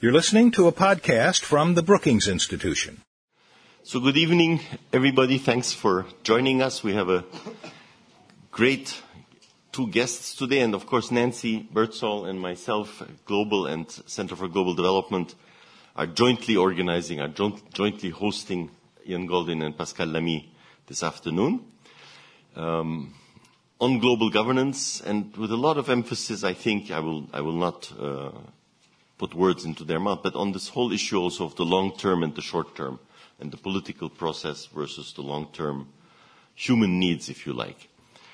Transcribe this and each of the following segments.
You're listening to a podcast from the Brookings Institution. So good evening, everybody. Thanks for joining us. We have a great two guests today, and of course Nancy Birdsall and myself, Global and Center for Global Development, are jointly organizing, jointly hosting Ian Goldin and Pascal Lamy this afternoon on global governance, and with a lot of emphasis. I think I will not put words into their mouth, but on this whole issue also of the long term and the short term, and the political process versus the long term human needs, if you like.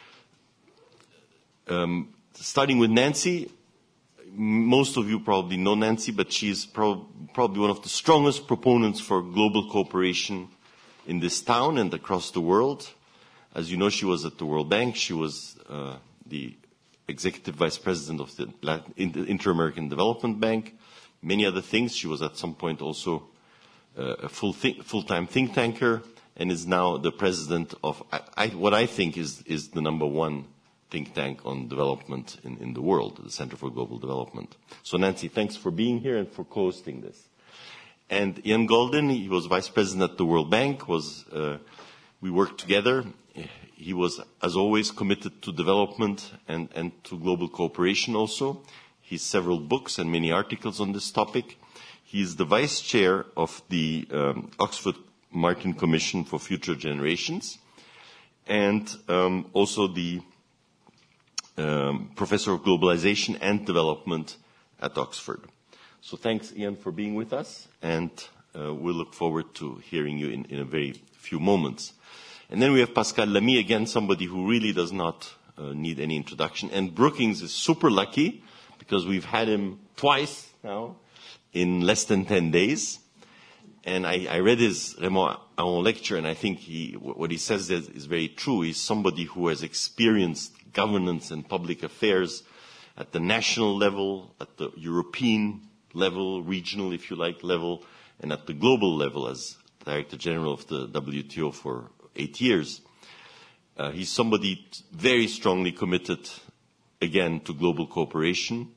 Starting with Nancy, most of you probably know Nancy, but she is probably one of the strongest proponents for global cooperation in this town and across the world. As you know, she was at the World Bank. She was the Executive Vice President of the Inter-American Development Bank, many other things. She was at some point also a full-time think tanker, and is now the president of what I think is the number one think tank on development in the world, the Center for Global Development. So Nancy, thanks for being here and for co-hosting this. And Ian Goldin, he was vice president at the World Bank, we worked together. He was, as always, committed to development and to global cooperation also. He has several books and many articles on this topic. He is the vice chair of the Oxford Martin Commission for Future Generations, and also the Professor of Globalization and Development at Oxford. So thanks, Ian, for being with us, and we'll look forward to hearing you in a very few moments. And then we have Pascal Lamy, again, somebody who really does not need any introduction. And Brookings is super lucky because we've had him twice now in less than 10 days. And I read his Raymond Aron lecture, and I think what he says is very true. He's somebody who has experienced governance and public affairs at the national level, at the European level, regional, if you like, level, and at the global level as Director General of the WTO for 8 years. He's somebody very strongly committed, again, to global cooperation,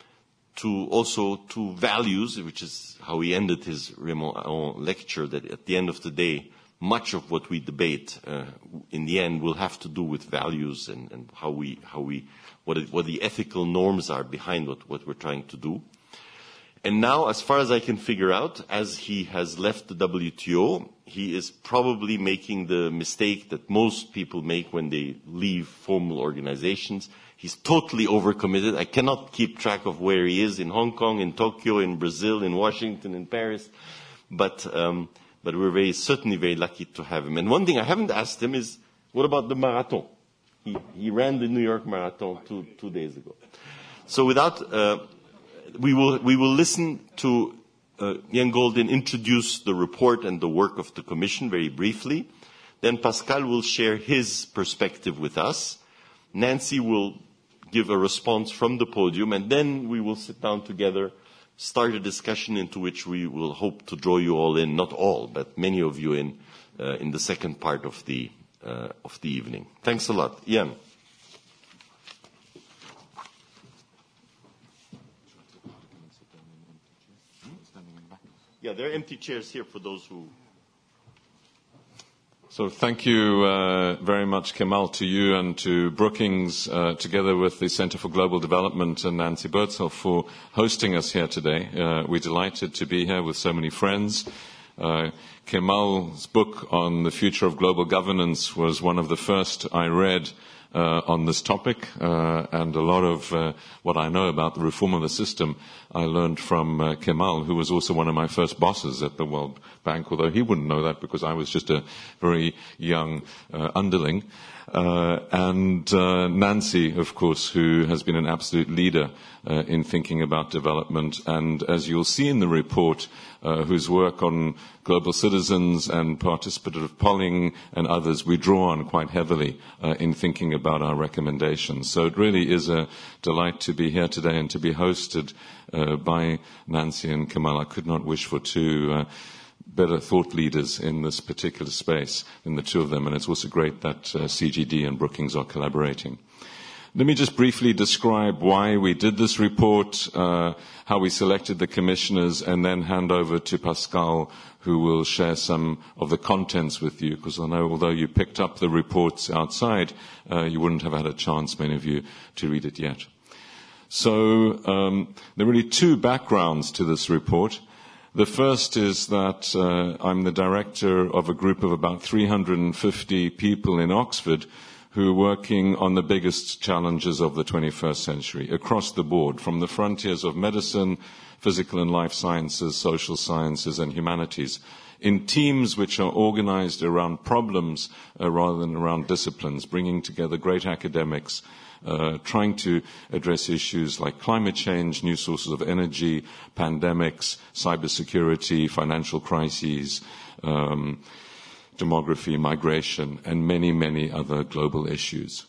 to values, which is how he ended his Raymond Aron lecture, that at the end of the day, much of what we debate, in the end, will have to do with values and what the ethical norms are behind what we're trying to do. And now, as far as I can figure out, as he has left the WTO, he is probably making the mistake that most people make when they leave formal organizations. He's totally overcommitted. I cannot keep track of where he is, in Hong Kong, in Tokyo, in Brazil, in Washington, in Paris. But we're certainly very lucky to have him. And one thing I haven't asked him is, what about the marathon? He ran the New York Marathon two days ago. So we will listen to Ian Goldin introduce the report and the work of the Commission very briefly. Then Pascal will share his perspective with us. Nancy will give a response from the podium, and then we will sit down together, start a discussion into which we will hope to draw you all in, not all, but many of you in the second part of the evening. Thanks a lot. Ian. Yeah, there are empty chairs here for those who... So thank you very much, Kemal, to you and to Brookings, together with the Center for Global Development and Nancy Birdsall, for hosting us here today. We're delighted to be here with so many friends. Kemal's book on the future of global governance was one of the first I read on this topic, and a lot of what I know about the reform of the system I learned from Kemal, who was also one of my first bosses at the World Bank, although he wouldn't know that because I was just a very young underling. And Nancy, of course, who has been an absolute leader in thinking about development, and as you'll see in the report, whose work on global citizens and participative polling and others we draw on quite heavily in thinking about our recommendations. So it really is a delight to be here today and to be hosted by Nancy and Kemal. I could not wish for two better thought leaders in this particular space than the two of them, and it's also great that CGD and Brookings are collaborating. Let me just briefly describe why we did this report, how we selected the commissioners, and then hand over to Pascal, who will share some of the contents with you, because I know although you picked up the reports outside, you wouldn't have had a chance, many of you, to read it yet. So there are really two backgrounds to this report. The first is that I'm the director of a group of about 350 people in Oxford who are working on the biggest challenges of the 21st century across the board, from the frontiers of medicine, physical and life sciences, social sciences, and humanities, in teams which are organized around problems rather than around disciplines, bringing together great academics, trying to address issues like climate change, new sources of energy, pandemics, cybersecurity, financial crises, demography, migration, and many, many other global issues.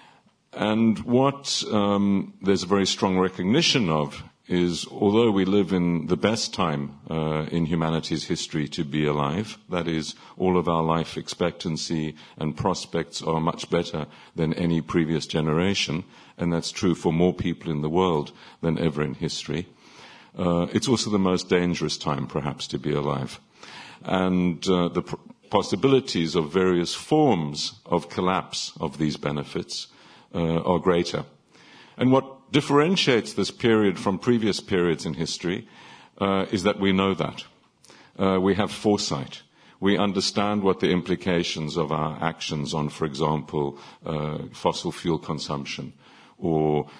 And what there's a very strong recognition of is, although we live in the best time in humanity's history to be alive, that is, all of our life expectancy and prospects are much better than any previous generation, and that's true for more people in the world than ever in history, it's also the most dangerous time, perhaps, to be alive. And the possibilities of various forms of collapse of these benefits are greater. And what differentiates this period from previous periods in history is that we know that. We have foresight. We understand what the implications of our actions on, for example, fossil fuel consumption or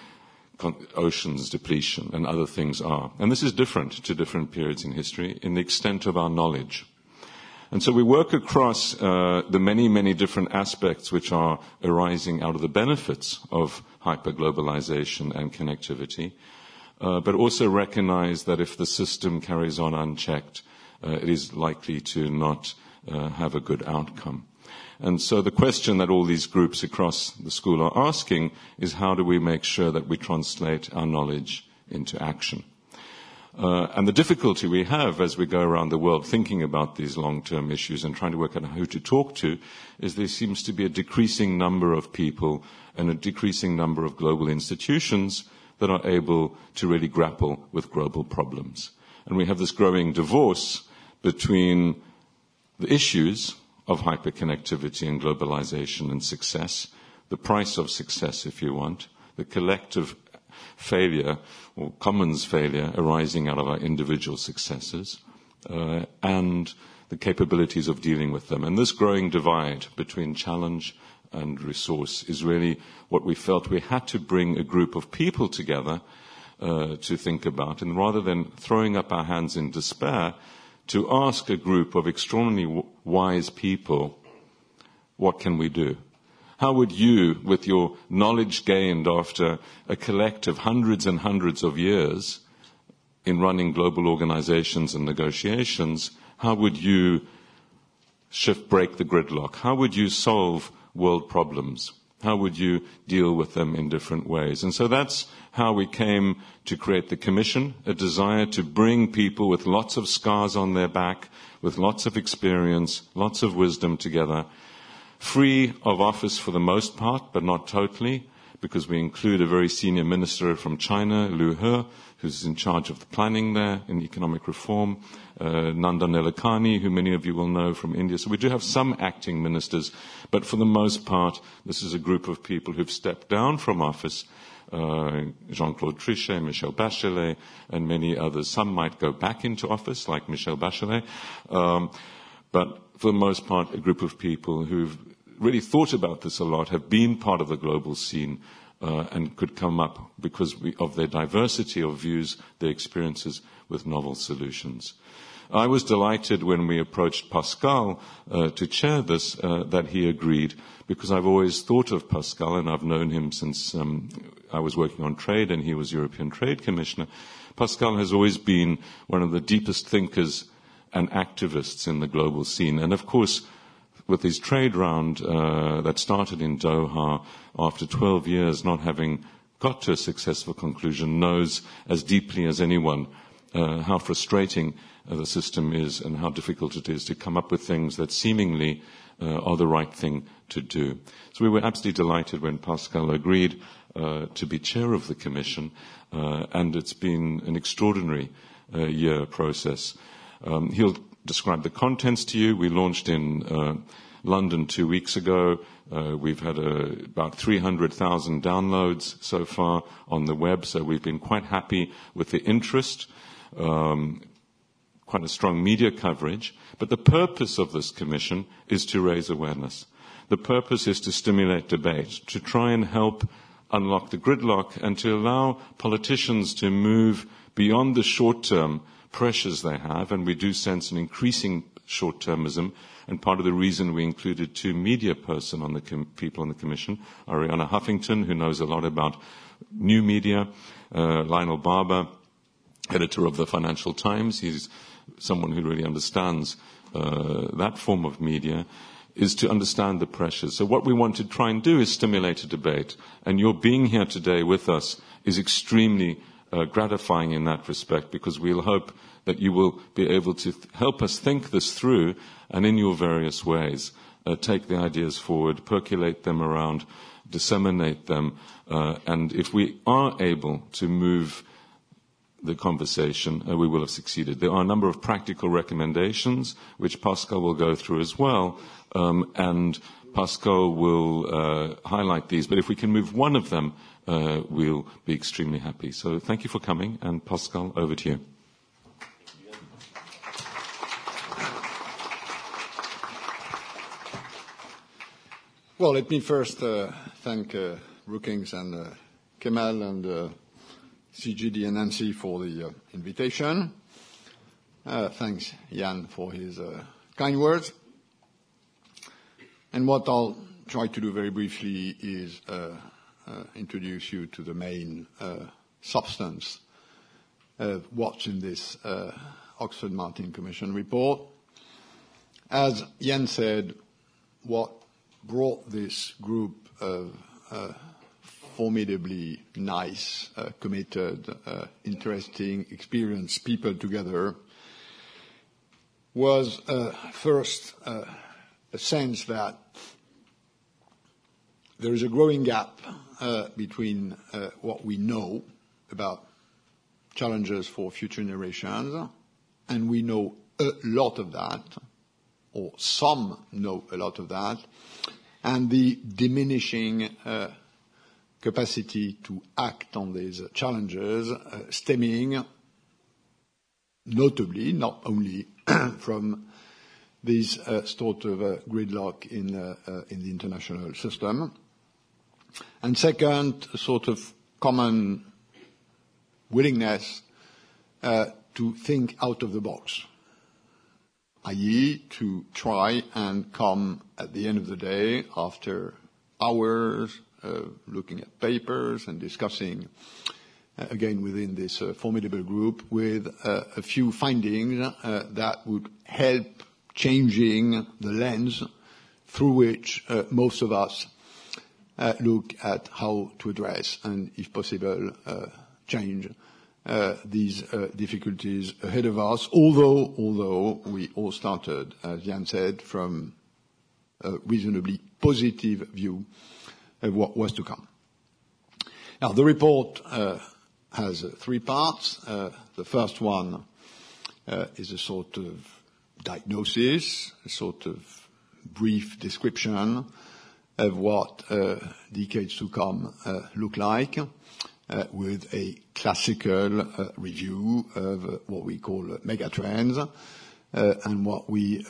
oceans depletion and other things are. And this is different to different periods in history in the extent of our knowledge. And so we work across the many, many different aspects which are arising out of the benefits of hyperglobalization and connectivity, but also recognize that if the system carries on unchecked, it is likely to not have a good outcome. And so the question that all these groups across the school are asking is, how do we make sure that we translate our knowledge into action? And the difficulty we have as we go around the world thinking about these long-term issues and trying to work out who to talk to is there seems to be a decreasing number of people and a decreasing number of global institutions that are able to really grapple with global problems. And we have this growing divorce between the issues of hyperconnectivity and globalization and success, the price of success, if you want, the collective failure or commons failure arising out of our individual successes, and the capabilities of dealing with them. And this growing divide between challenge and resource is really what we felt we had to bring a group of people together to think about. And rather than throwing up our hands in despair, to ask a group of extraordinarily wise people, what can we do? How would you, with your knowledge gained after a collective hundreds and hundreds of years in running global organizations and negotiations, how would you break the gridlock? How would you solve world problems? How would you deal with them in different ways? And so that's how we came to create the Commission, a desire to bring people with lots of scars on their back, with lots of experience, lots of wisdom together, free of office for the most part, but not totally, because we include a very senior minister from China, Liu He, who's in charge of the planning there in economic reform, Nandan Nilekani, who many of you will know from India. So we do have some acting ministers, but for the most part, this is a group of people who've stepped down from office, Jean-Claude Trichet, Michelle Bachelet, and many others. Some might go back into office, like Michelle Bachelet, but for the most part, a group of people who've really thought about this a lot, have been part of the global scene, and could come up, because of their diversity of views, their experiences, with novel solutions. I was delighted when we approached Pascal to chair this, that he agreed, because I've always thought of Pascal, and I've known him since I was working on trade and he was European Trade Commissioner. Pascal has always been one of the deepest thinkers and activists in the global scene. And of course, with his trade round that started in Doha, after 12 years not having got to a successful conclusion, knows as deeply as anyone how frustrating the system is and how difficult it is to come up with things that seemingly are the right thing to do. So we were absolutely delighted when Pascal agreed, to be chair of the Commission, and it's been an extraordinary year process. He'll describe the contents to you. We launched in London 2 weeks ago. We've had about 300,000 downloads so far on the web, so we've been quite happy with the interest, quite a strong media coverage. But the purpose of this commission is to raise awareness. The purpose is to stimulate debate, to try and help unlock the gridlock and to allow politicians to move beyond the short-term pressures they have, and we do sense an increasing short-termism. And part of the reason we included two media people on the Commission, Arianna Huffington, who knows a lot about new media, Lionel Barber, editor of the Financial Times. He's someone who really understands that form of media, is to understand the pressures. So what we want to try and do is stimulate a debate. And your being here today with us is extremely gratifying in that respect, because we'll hope that you will be able to help us think this through and in your various ways take the ideas forward, percolate them around, disseminate them, and if we are able to move the conversation, we will have succeeded. There are a number of practical recommendations which Pascal will go through as well, and Pascal will highlight these. But if we can move one of them, we'll be extremely happy. So thank you for coming, and Pascal, over to you. Well, let me first thank Brookings and Kemal and CGD and Nancy for the invitation. Thanks, Jan, for his kind words. And what I'll try to do very briefly is introduce you to the main substance of what's in this Oxford Martin Commission report. As Jan said, what brought this group of formidably nice, committed, interesting, experienced people together was first a sense that there is a growing gap between what we know about challenges for future generations, and we know a lot of that, or some know a lot of that, and the diminishing capacity to act on these challenges stemming notably, not only from this sort of gridlock in the international system. And second, a sort of common willingness to think out of the box, i.e. to try and come at the end of the day, after hours looking at papers and discussing, again within this formidable group, with a few findings that would help changing the lens through which most of us look at how to address and, if possible, change these difficulties ahead of us, although we all started, as Jan said, from a reasonably positive view of what was to come. Now, the report has three parts. The first one is a sort of diagnosis, a sort of brief description of what decades to come look like, with a classical review of what we call megatrends and what we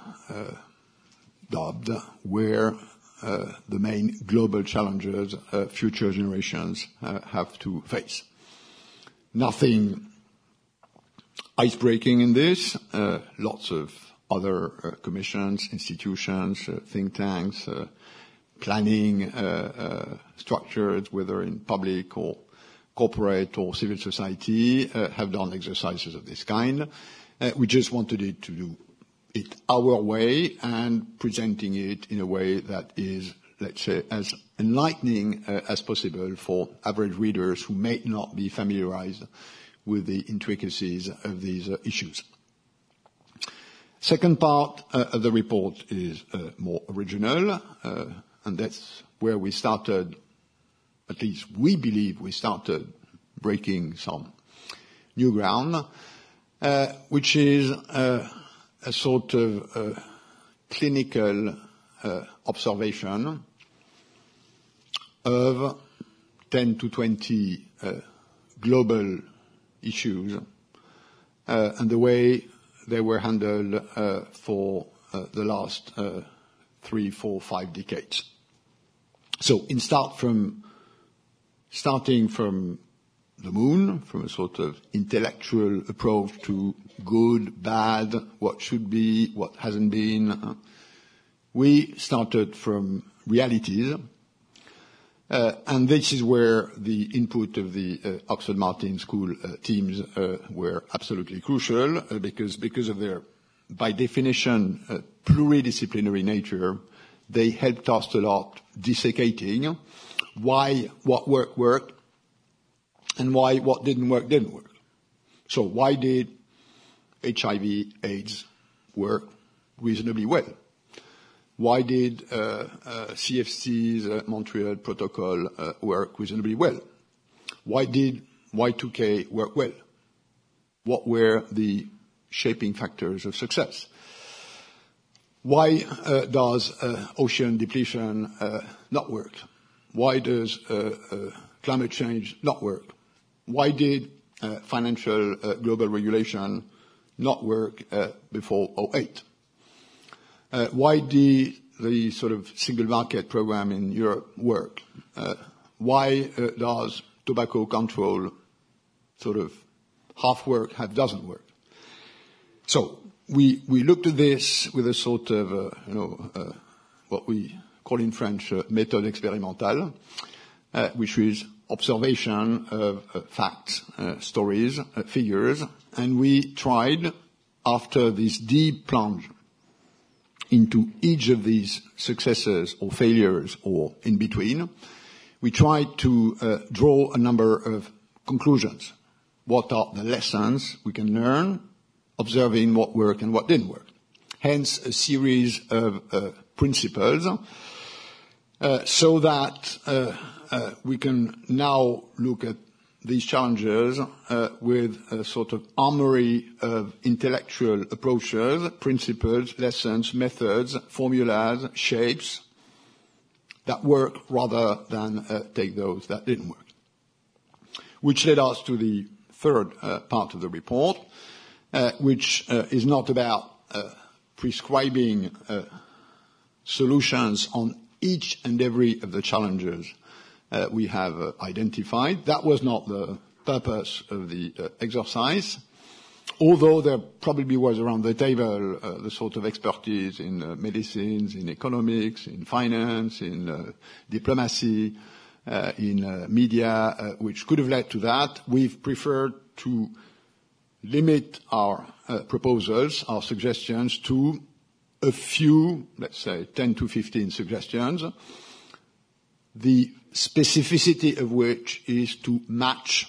dubbed where the main global challenges future generations have to face. Nothing ice-breaking in this. Lots of other commissions, institutions, think tanks, planning structures, whether in public or corporate or civil society, have done exercises of this kind. We just wanted it to do it our way and presenting it in a way that is, let's say, as enlightening as possible for average readers who may not be familiarized with the intricacies of these issues. Second part of the report is more original, and that's where we started at least we believe we started breaking some new ground, which is a sort of clinical observation of 10 to 20 global issues and the way they were handled for the last 3, 4, 5 decades. So starting from the moon, from a sort of intellectual approach to good, bad, what should be, what hasn't been, we started from realities. And this is where the input of the Oxford Martin School teams were absolutely crucial, because of their, by definition, pluridisciplinary nature. They helped us a lot desiccating why what worked and why what didn't work. So why did HIV, AIDS work reasonably well? Why did CFC's Montreal Protocol work reasonably well? Why did Y2K work well? What were the shaping factors of success? Why does ocean depletion not work? Why does climate change not work? Why did financial global regulation not work before 2008? Why did the sort of single market program in Europe work? Why does tobacco control sort of half work, half doesn't work? So we looked at this with a sort of, what we call in French méthode expérimentale, which is observation of facts, stories, figures, and we tried, after this deep plunge into each of these successes or failures or in between, we tried to draw a number of conclusions. What are the lessons we can learn observing what worked and what didn't work? Hence a series of principles so that we can now look at these challenges with a sort of armory of intellectual approaches, principles, lessons, methods, formulas, shapes that work rather than take those that didn't work. Which led us to the third part of the report, which is not about prescribing solutions on each and every of the challenges we have identified. That was not the purpose of the exercise, although there probably was around the table the sort of expertise in medicines, in economics, in finance, in diplomacy, in media, which could have led to that. We've preferred to limit our proposals, our suggestions, to a few, let's say 10 to 15 suggestions, the specificity of which is to match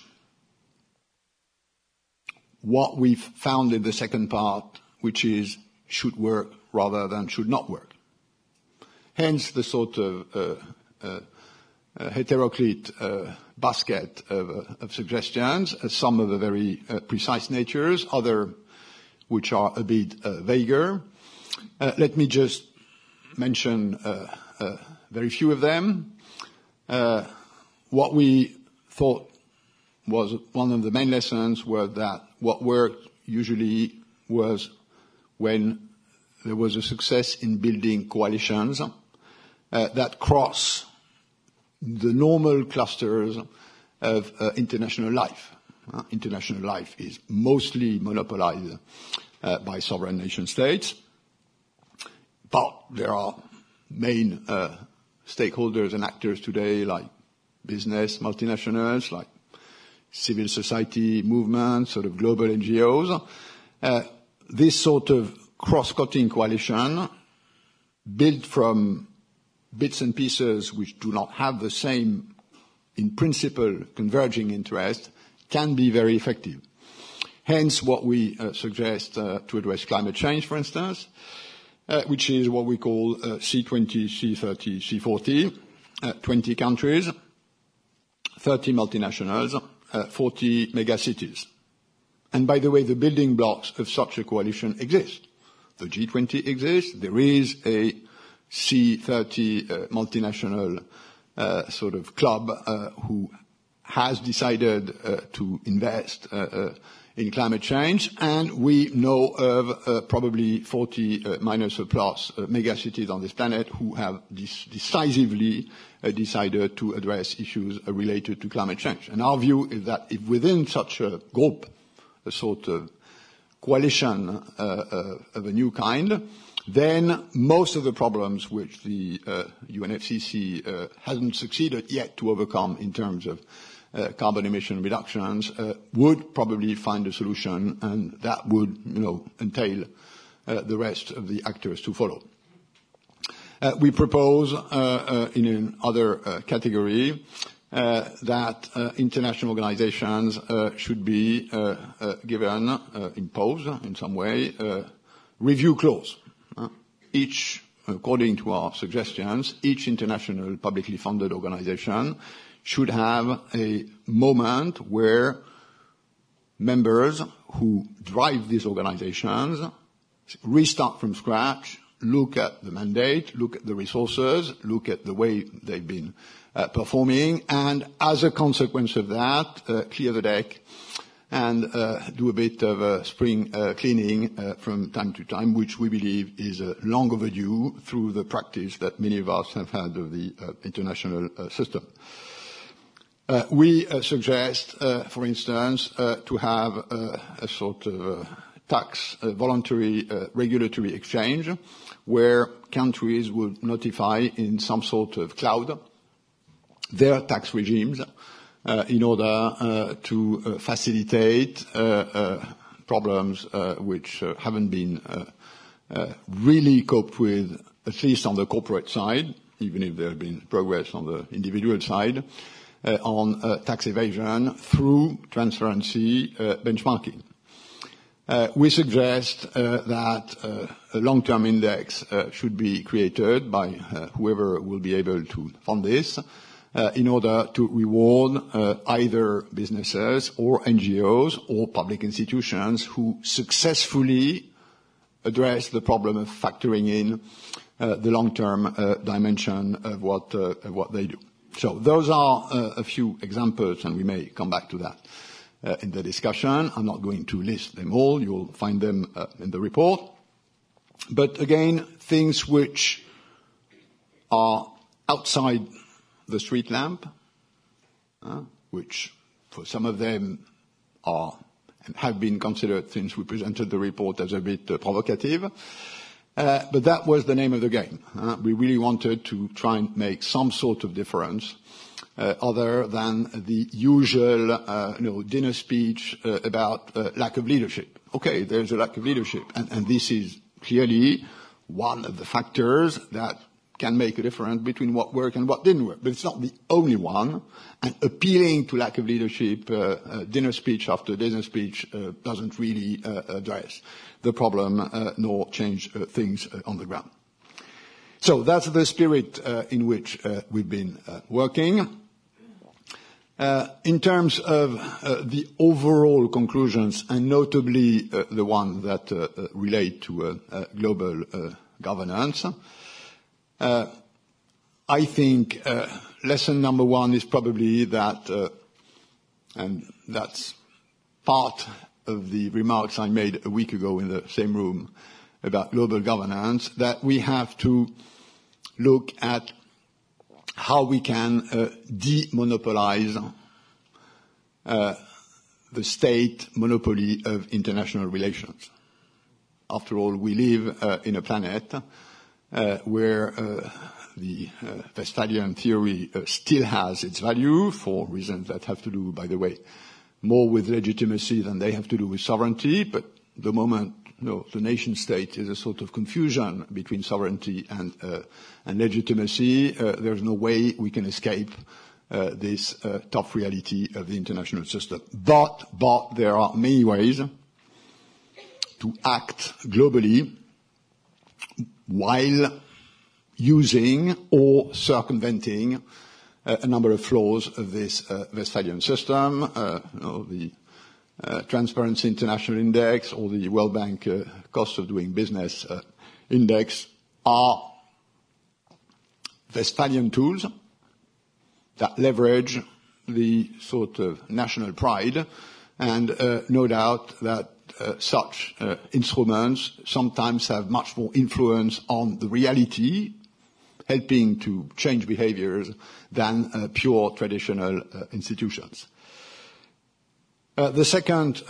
what we've found in the second part, which is should work rather than should not work. Hence the sort of heteroclite basket of suggestions, some of a very precise natures, other which are a bit vaguer. Let me just mention very few of them. What we thought was one of the main lessons was that what worked usually was when there was a success in building coalitions that cross the normal clusters of international life. International life is mostly monopolized by sovereign nation states, but there are main stakeholders and actors today like business, multinationals, like civil society movements, sort of global NGOs. This sort of cross-cutting coalition built from bits and pieces which do not have the same, in principle, converging interest can be very effective. Hence what we suggest to address climate change, for instance, which is what we call C20, C30, C40, 20 countries, 30 multinationals, 40 megacities. And by the way, the building blocks of such a coalition exist. The G20 exists. There is a C30 multinational sort of club who has decided to invest in climate change, and we know of probably 40 minus or plus megacities on this planet who have decisively decided to address issues related to climate change. And our view is that if within such a group, a sort of coalition of a new kind, then most of the problems which the UNFCCC hasn't succeeded yet to overcome in terms of carbon emission reductions would probably find a solution, and that would, entail the rest of the actors to follow. We propose in another category that international organizations should be given, imposed in some way, review clause. Each, according to our suggestions, each international publicly funded organization should have a moment where members who drive these organizations restart from scratch, look at the mandate, look at the resources, look at the way they've been performing, and as a consequence of that, clear the deck and do a bit of spring cleaning from time to time, which we believe is long overdue through the practice that many of us have had of the international system. We suggest, for instance, to have a sort of tax voluntary regulatory exchange where countries would notify in some sort of cloud their tax regimes in order to facilitate problems which haven't been really coped with, at least on the corporate side, even if there has been progress on the individual side, on tax evasion through transparency benchmarking. We suggest that a long-term index should be created by whoever will be able to fund this in order to reward either businesses or NGOs or public institutions who successfully address the problem of factoring in the long-term dimension of what they do. So those are a few examples, and we may come back to that in the discussion. I'm not going to list them all. You'll find them in the report. But again, things which are outside the street lamp, which for some of them are and have been considered since we presented the report as a bit provocative. But that was the name of the game. We really wanted to try and make some sort of difference other than the usual dinner speech about lack of leadership. Okay, there's a lack of leadership, and this is clearly one of the factors that can make a difference between what worked and what didn't work. But it's not the only one, and appealing to lack of leadership, dinner speech after dinner speech, doesn't really address the problem nor change things on the ground. So that's the spirit in which we've been working. In terms of the overall conclusions, and notably the one that relate to global governance, I think lesson number one is probably that, and that's part of the remarks I made a week ago in the same room about global governance, that we have to look at how we can demonopolize the state monopoly of international relations. After all, we live in a planet where the Westphalian theory still has its value for reasons that have to do, by the way, more with legitimacy than they have to do with sovereignty. But the moment the nation state is a sort of confusion between sovereignty and legitimacy, there's no way we can escape this tough reality of the international system. But there are many ways to act globally while using or circumventing a number of flaws of this Westphalian system. The Transparency International Index or the World Bank Cost of Doing Business Index are Westphalian tools that leverage the sort of national pride, and no doubt that such instruments sometimes have much more influence on the reality, helping to change behaviors, than pure traditional institutions. The second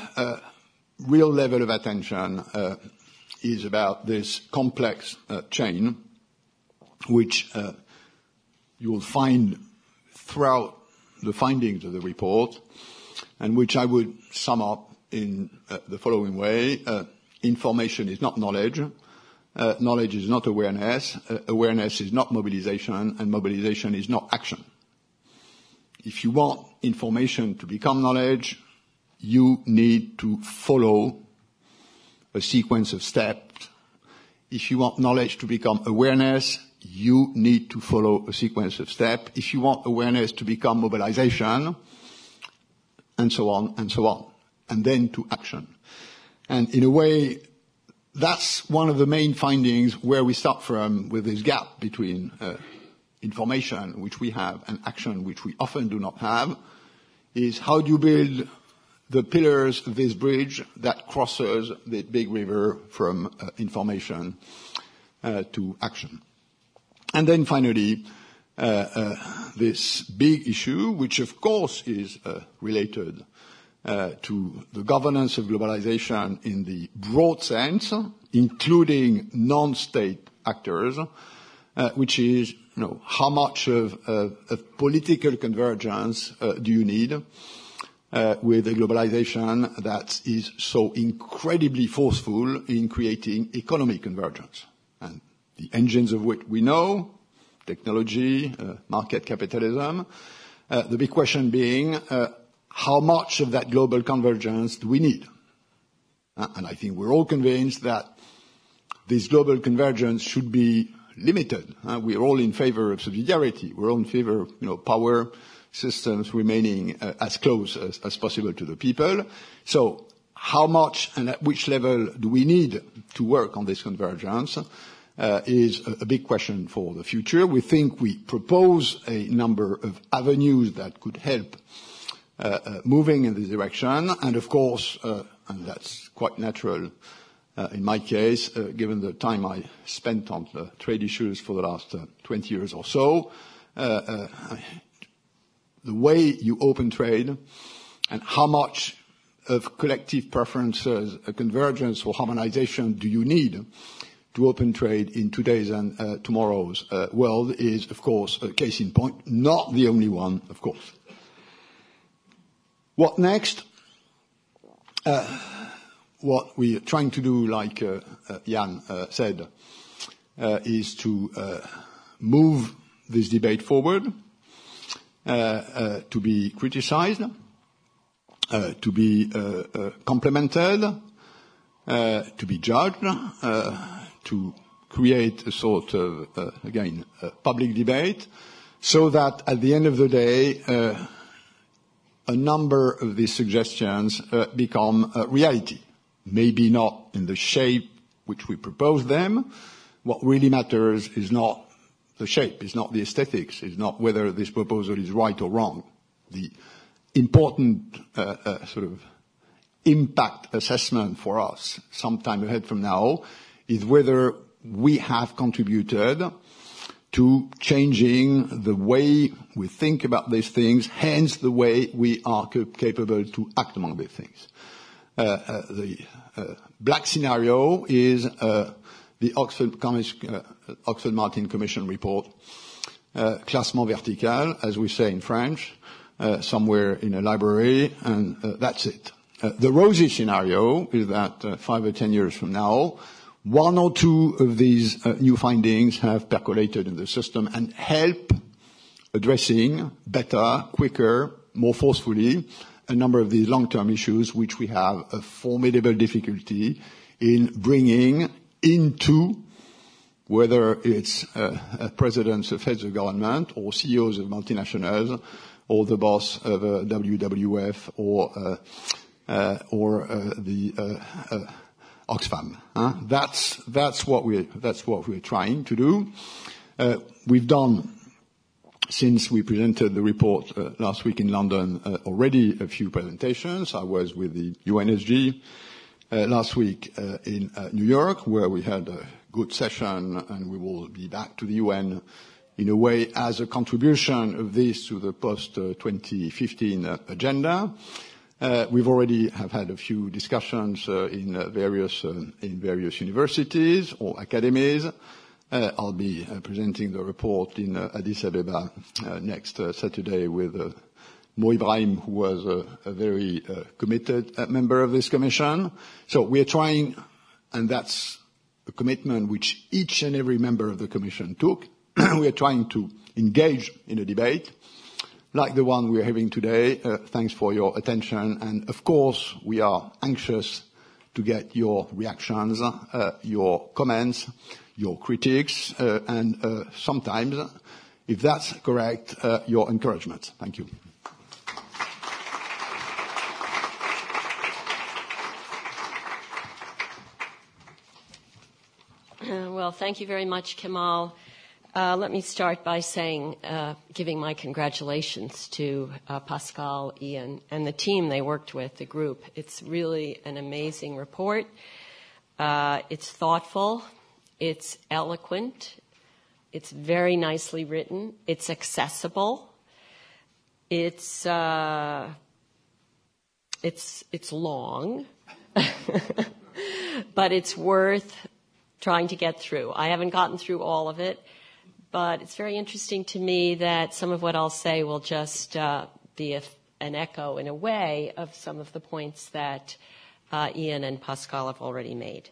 real level of attention is about this complex chain, which you will find throughout the findings of the report, and which I would sum up in the following way. Information is not knowledge. Knowledge is not awareness. Awareness is not mobilization, and mobilization is not action. If you want information to become knowledge, you need to follow a sequence of steps. If you want knowledge to become awareness, you need to follow a sequence of steps. If you want awareness to become mobilization, and so on, and then to action. And in a way, that's one of the main findings where we start from with this gap between information, which we have, and action, which we often do not have, is how do you build the pillars of this bridge that crosses the big river from information to action. And then finally, this big issue, which of course is related to the governance of globalization in the broad sense, including non-state actors, which is, how much of political convergence do you need with a globalization that is so incredibly forceful in creating economic convergence? And the engines of which we know, technology, market capitalism. The big question being, how much of that global convergence do we need? And I think we're all convinced that this global convergence should be limited. We are all in favor of subsidiarity. We're all in favor of, power systems remaining as close as possible to the people. So how much and at which level do we need to work on this convergence is a big question for the future. We think we propose a number of avenues that could help moving in this direction. And of course, and that's quite natural in my case, given the time I spent on the trade issues for the last 20 years or so, the way you open trade and how much of collective preferences, a convergence or harmonization do you need to open trade in today's and tomorrow's world is, of course, a case in point, not the only one, of course. What next? What we are trying to do, like Jan said, is to move this debate forward, to be criticized, to be complemented, to be judged, to create a sort of, again, public debate, so that at the end of the day, a number of these suggestions become reality. Maybe not in the shape which we propose them. What really matters is not the shape, is not the aesthetics, is not whether this proposal is right or wrong. The important sort of impact assessment for us sometime ahead from now is whether we have contributed to changing the way we think about these things, hence the way we are capable to act among these things. The black scenario is the Oxford Martin Commission report, classement vertical, as we say in French, somewhere in a library, and that's it. The rosy scenario is that 5 or 10 years from now, one or two of these new findings have percolated in the system and help addressing better, quicker, more forcefully a number of these long-term issues which we have a formidable difficulty in bringing into whether it's presidents of heads of government or CEOs of multinationals or the boss of WWF or the Oxfam. That's what we're trying to do. We've done, since we presented the report last week in London, already a few presentations. I was with the UNSG last week in New York, where we had a good session, and we will be back to the UN in a way as a contribution of this to the post-2015 agenda. We've already have had a few discussions in various universities or academies. I'll be presenting the report in Addis Ababa next Saturday with Mo Ibrahim, who was a very committed member of this commission. So we are trying, and that's a commitment which each and every member of the commission took. We are trying to engage in a debate like the one we are having today. Thanks for your attention. And of course, we are anxious to get your reactions, your comments, your critiques, and sometimes, if that's correct, your encouragement. Thank you. Well, thank you very much, Kemal. Let me start by saying, giving my congratulations to Pascal, Ian, and the team they worked with, the group. It's really an amazing report. It's thoughtful. It's eloquent. It's very nicely written. It's accessible. It's long, but it's worth trying to get through. I haven't gotten through all of it, but it's very interesting to me that some of what I'll say will just be an echo, in a way, of some of the points that Ian and Pascal have already made.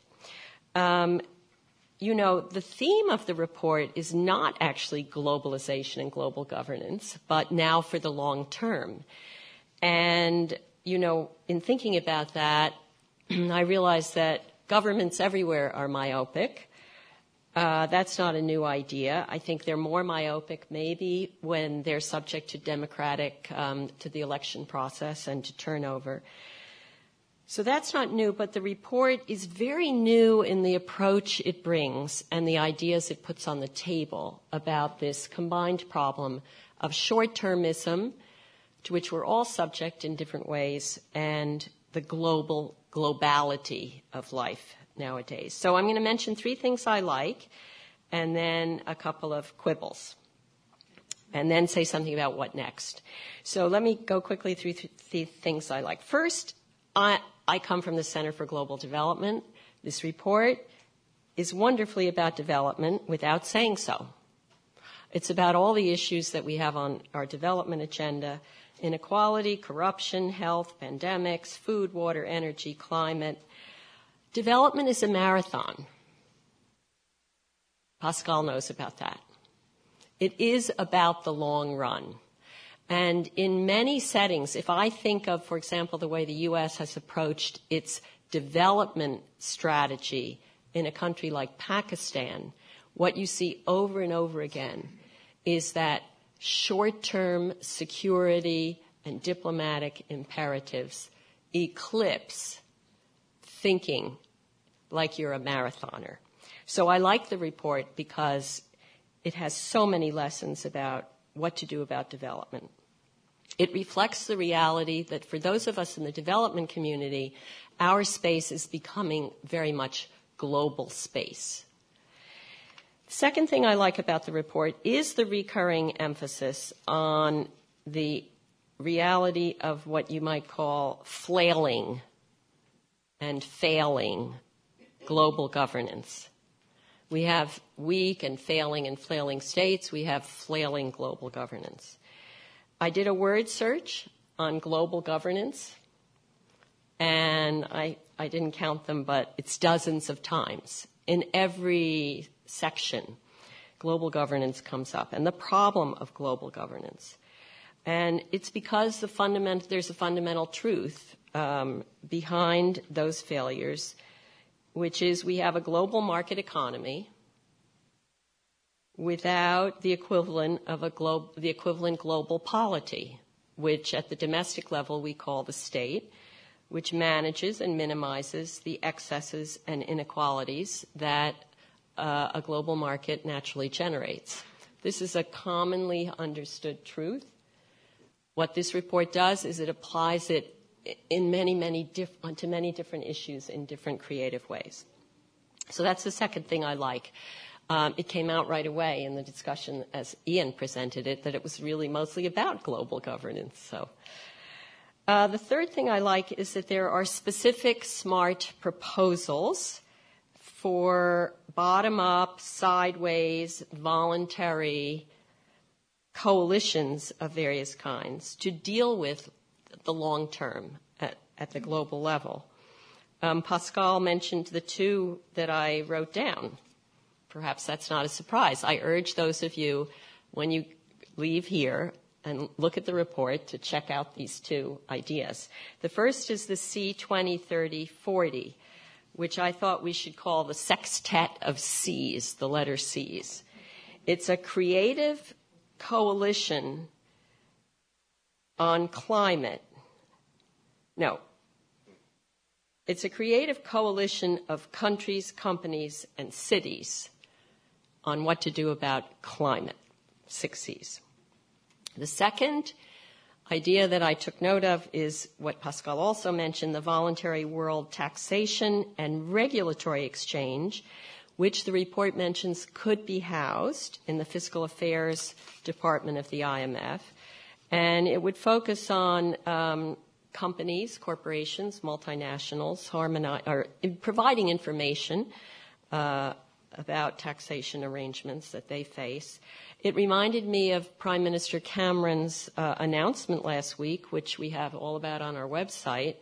You know, the theme of the report is not actually globalization and global governance, but now for the long term. And, you know, in thinking about that, I realized that governments everywhere are myopic. That's not a new idea. I think they're more myopic maybe when they're subject to to the election process and to turnover. So that's not new, but the report is very new in the approach it brings and the ideas it puts on the table about this combined problem of short-termism, to which we're all subject in different ways, and the globality of life nowadays. So I'm going to mention three things I like, and then a couple of quibbles, and then say something about what next. So let me go quickly through the things I like. First, I come from the Center for Global Development. This report is wonderfully about development without saying so. It's about all the issues that we have on our development agenda: inequality, corruption, health, pandemics, food, water, energy, climate. Development is a marathon. Pascal knows about that. It is about the long run. And in many settings, if I think of, for example, the way the U.S. has approached its development strategy in a country like Pakistan, what you see over and over again is that short-term security and diplomatic imperatives eclipse thinking like you're a marathoner. So I like the report because it has so many lessons about what to do about development. It reflects the reality that for those of us in the development community, our space is becoming very much global space. The second thing I like about the report is the recurring emphasis on the reality of what you might call flailing and failing global governance. We have weak and flailing states. We have flailing global governance. I did a word search on global governance, and I didn't count them, but it's dozens of times. In every section, global governance comes up, and the problem of global governance. And it's because there's a fundamental truth behind those failures, which is we have a global market economy without the equivalent of the equivalent global polity, which at the domestic level we call the state, which manages and minimizes the excesses and inequalities that a global market naturally generates. This is a commonly understood truth. What this report does is it applies it in to many different issues in different creative ways. So that's the second thing I like. It came out right away in the discussion as Ian presented it that it was really mostly about global governance. So the third thing I like is that there are specific SMART proposals for bottom-up, sideways, voluntary coalitions of various kinds to deal with the long term at the global level. Pascal mentioned the two that I wrote down. Perhaps that's not a surprise. I urge those of you, when you leave here and look at the report, to check out these two ideas. The first is the C2030-40, which I thought we should call the sextet of Cs, the letter Cs. It's a creative coalition on climate. No. It's a creative coalition of countries, companies, and cities on what to do about climate, 6 Cs. The second idea that I took note of is what Pascal also mentioned, the voluntary world taxation and regulatory exchange, which the report mentions could be housed in the Fiscal Affairs Department of the IMF. And it would focus on companies, corporations, multinationals, providing information about taxation arrangements that they face. It reminded me of Prime Minister Cameron's announcement last week, which we have all about on our website,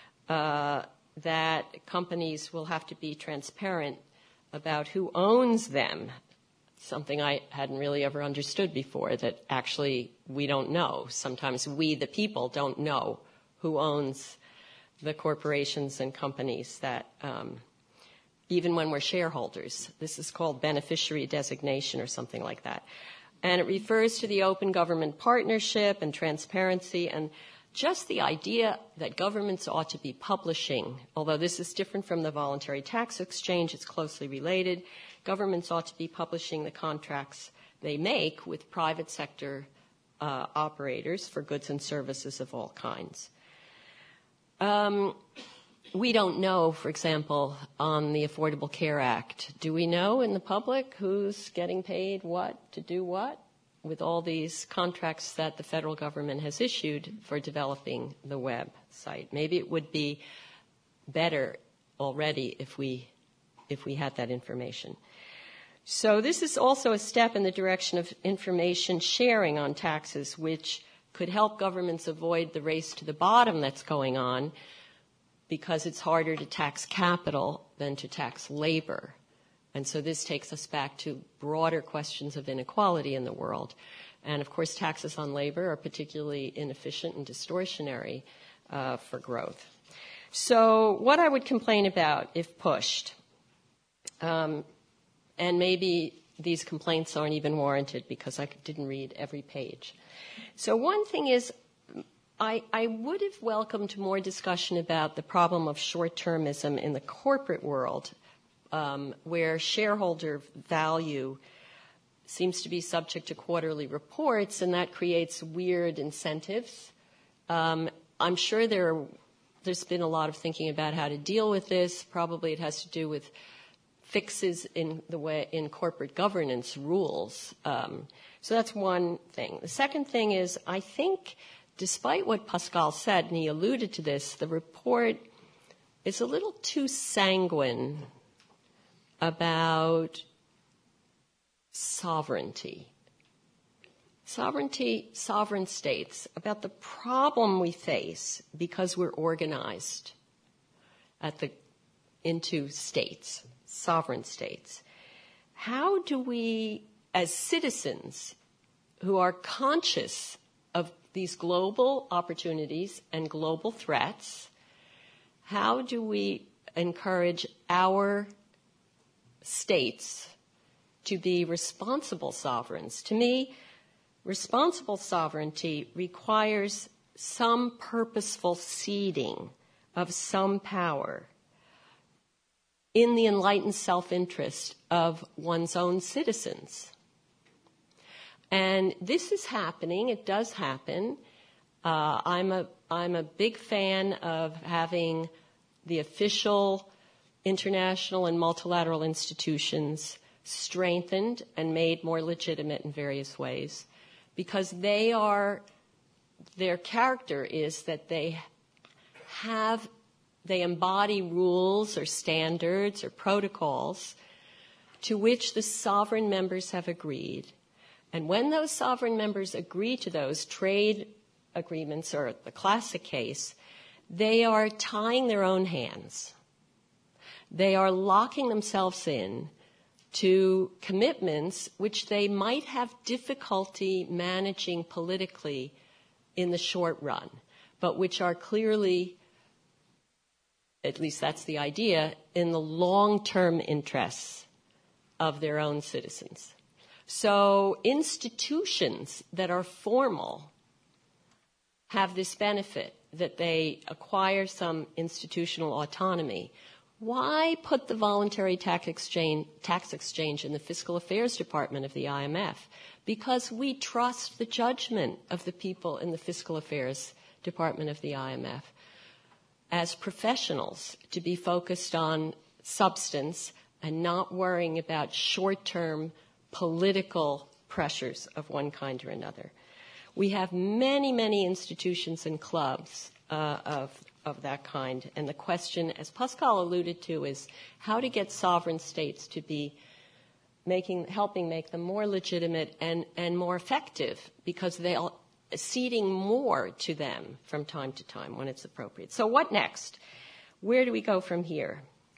that companies will have to be transparent about who owns them, something I hadn't really ever understood before, that actually we don't know. Sometimes we, the people, don't know who owns the corporations and companies that, even when we're shareholders. This is called beneficiary designation or something like that. And it refers to the open government partnership and transparency and just the idea that governments ought to be publishing, although this is different from the voluntary tax exchange, it's closely related. Governments ought to be publishing the contracts they make with private sector operators for goods and services of all kinds. We don't know, for example, on the Affordable Care Act, do we know in the public who's getting paid what to do what with all these contracts that the federal government has issued for developing the website? Maybe it would be better already if we had that information. So this is also a step in the direction of information sharing on taxes, which could help governments avoid the race to the bottom that's going on, because it's harder to tax capital than to tax labor. And so this takes us back to broader questions of inequality in the world. And of course, taxes on labor are particularly inefficient and distortionary for growth. So what I would complain about if pushed, and maybe these complaints aren't even warranted because I didn't read every page. So one thing is, I would have welcomed more discussion about the problem of short-termism in the corporate world, where shareholder value seems to be subject to quarterly reports, and that creates weird incentives. I'm sure there's been a lot of thinking about how to deal with this. Probably it has to do with fixes in corporate governance rules. So that's one thing. The second thing is, I think, despite what Pascal said, and he alluded to this, the report is a little too sanguine about sovereignty. Sovereign states, about the problem we face because we're organized into states, sovereign states. How do we, as citizens who are conscious of these global opportunities and global threats, how do we encourage our states to be responsible sovereigns. To me, responsible sovereignty requires some purposeful ceding of some power in the enlightened self-interest of one's own citizens. And this is happening. It does happen. I'm a big fan of having the official international and multilateral institutions strengthened and made more legitimate in various ways, because their character is that they embody rules or standards or protocols to which the sovereign members have agreed. And when those sovereign members agree to those trade agreements, or the classic case, they are tying their own hands. They are locking themselves in to commitments which they might have difficulty managing politically in the short run, but which are clearly, at least that's the idea, in the long-term interests of their own citizens. So institutions that are formal have this benefit, that they acquire some institutional autonomy. Why put the voluntary tax exchange in the Fiscal Affairs Department of the IMF? Because we trust the judgment of the people in the Fiscal Affairs Department of the IMF as professionals to be focused on substance and not worrying about short-term political pressures of one kind or another. We have many, many institutions and clubs of that kind. And the question, as Pascal alluded to, is how to get sovereign states to be helping make them more legitimate and more effective, because they'll ceding more to them from time to time when it's appropriate. So what next? Where do we go from here?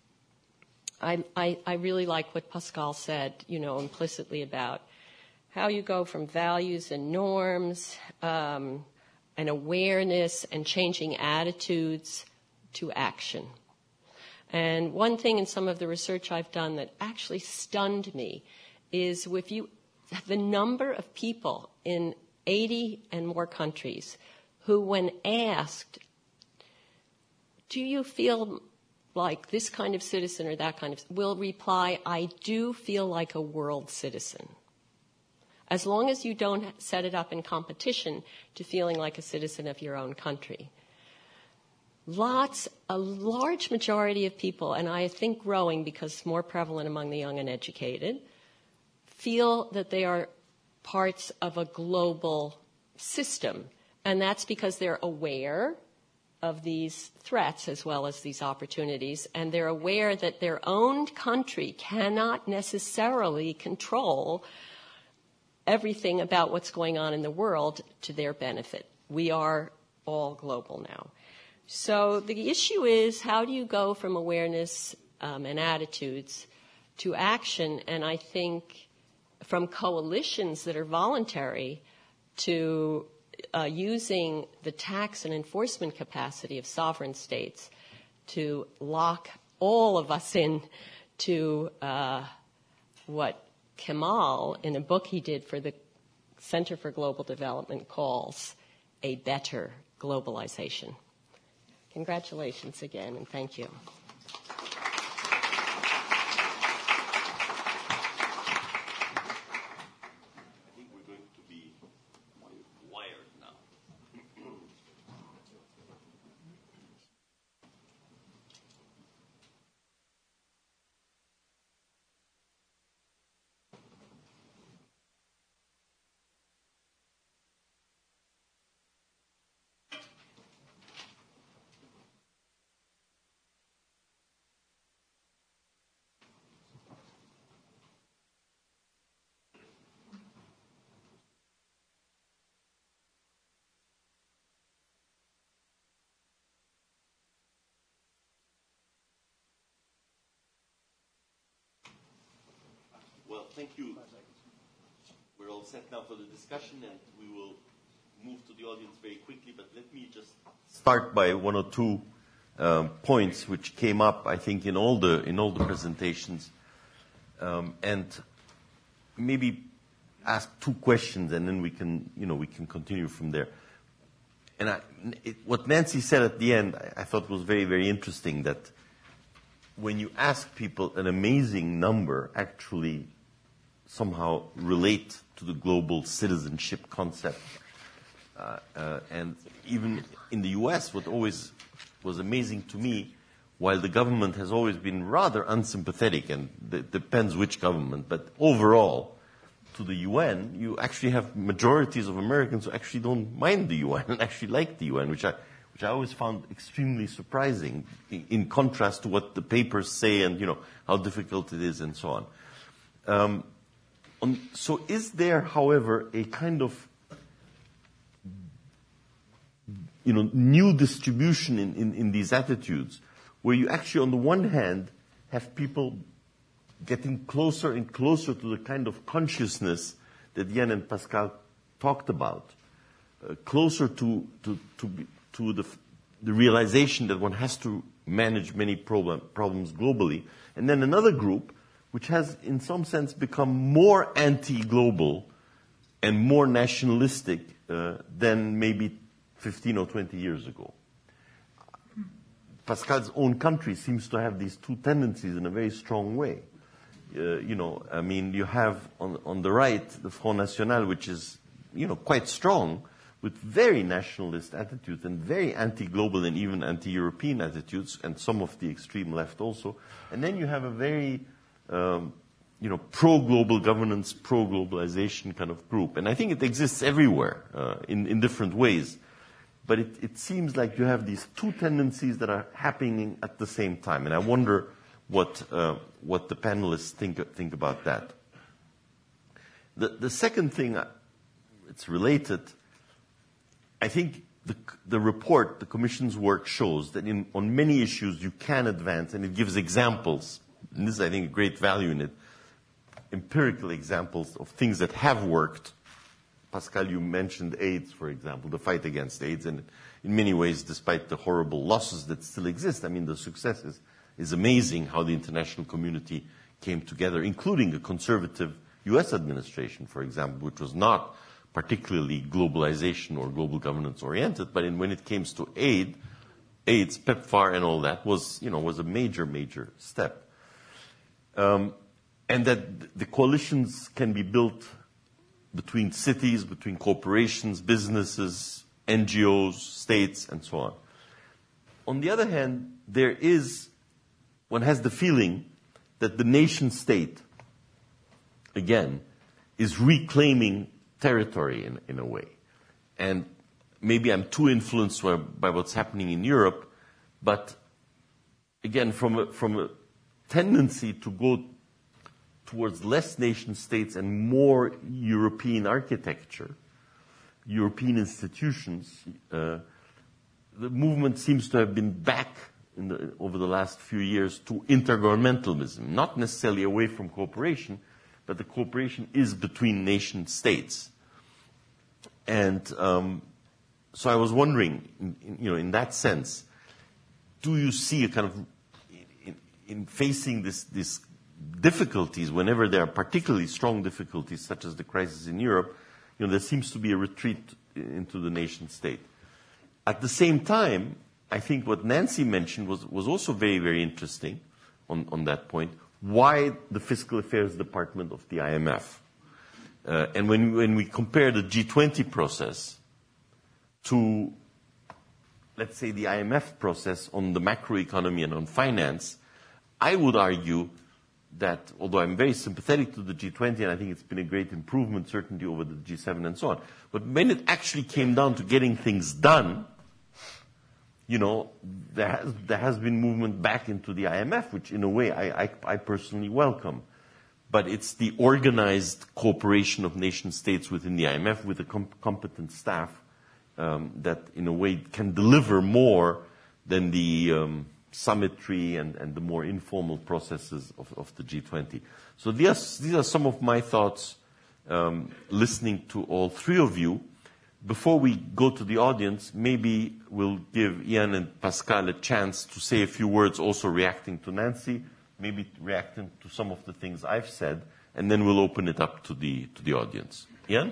I really like what Pascal said, implicitly about how you go from values and norms and awareness and changing attitudes to action. And one thing in some of the research I've done that actually stunned me is the number of people in 80 and more countries who, when asked, do you feel like this kind of citizen or that kind of, will reply, I do feel like a world citizen. As long as you don't set it up in competition to feeling like a citizen of your own country. A large majority of people, and I think growing because it's more prevalent among the young and educated, feel that they are parts of a global system. And that's because they're aware of these threats as well as these opportunities, and they're aware that their own country cannot necessarily control everything about what's going on in the world to their benefit. We are all global now. So the issue is, how do you go from awareness and attitudes to action? And I think from coalitions that are voluntary to using the tax and enforcement capacity of sovereign states to lock all of us in to what Kemal, in a book he did for the Center for Global Development, calls a better globalization. Congratulations again, and thank you. Well, thank you. We're all set now for the discussion, and we will move to the audience very quickly, but let me just start by one or two points which came up, I think, in all the presentations. And maybe ask two questions, and then we can continue from there. And what Nancy said at the end, I thought was very, very interesting, that when you ask people, an amazing number actually somehow relate to the global citizenship concept. And even in the US, what always was amazing to me, while the government has always been rather unsympathetic, and it depends which government, but overall, to the UN, you actually have majorities of Americans who actually don't mind the UN and actually like the UN, which I always found extremely surprising, in contrast to what the papers say and how difficult it is and so on. So is there, however, a kind of new distribution in these attitudes, where you actually, on the one hand, have people getting closer and closer to the kind of consciousness that Jan and Pascal talked about, closer to the realization that one has to manage many problems globally, and then another group which has, in some sense, become more anti-global and more nationalistic than maybe 15 or 20 years ago. Pascal's own country seems to have these two tendencies in a very strong way. You have on the right the Front National, which is, quite strong, with very nationalist attitudes and very anti-global and even anti-European attitudes, and some of the extreme left also. And then you have a very, pro-global governance, pro-globalization kind of group. And I think it exists everywhere in different ways. But it seems like you have these two tendencies that are happening at the same time. And I wonder what the panelists think about that. The second thing, it's related. I think the report, the Commission's work, shows that on many issues you can advance, and it gives examples. And this is, I think, a great value in it. Empirical examples of things that have worked. Pascal, you mentioned AIDS, for example, the fight against AIDS, and in many ways, despite the horrible losses that still exist, the success is amazing how the international community came together, including a conservative U.S. administration, for example, which was not particularly globalization or global governance oriented, but when it came to AIDS, PEPFAR and all that was a major, major step. And that the coalitions can be built between cities, between corporations, businesses, NGOs, states, and so on. On the other hand, one has the feeling that the nation state, again, is reclaiming territory in a way. And maybe I'm too influenced by what's happening in Europe, but again, from a tendency to go towards less nation states and more European architecture, European institutions, the movement seems to have been back over the last few years to intergovernmentalism, not necessarily away from cooperation, but the cooperation is between nation states. And so I was wondering, in that sense, do you see a kind of, in facing this difficulties, whenever there are particularly strong difficulties, such as the crisis in Europe, there seems to be a retreat into the nation state. At the same time, I think what Nancy mentioned was also very, very interesting on that point. Why the Fiscal Affairs Department of the IMF? And when we compare the G20 process to, let's say, the IMF process on the macroeconomy and on finance, I would argue that, although I'm very sympathetic to the G20, and I think it's been a great improvement, certainly over the G7 and so on, but when it actually came down to getting things done, there has been movement back into the IMF, which in a way I personally welcome. But it's the organized cooperation of nation states within the IMF with a competent staff that in a way can deliver more than the summitry and the more informal processes of the G20. So these are some of my thoughts listening to all three of you. Before we go to the audience, maybe we'll give Ian and Pascal a chance to say a few words, also reacting to Nancy, maybe reacting to some of the things I've said, and then we'll open it up to the audience. Jan?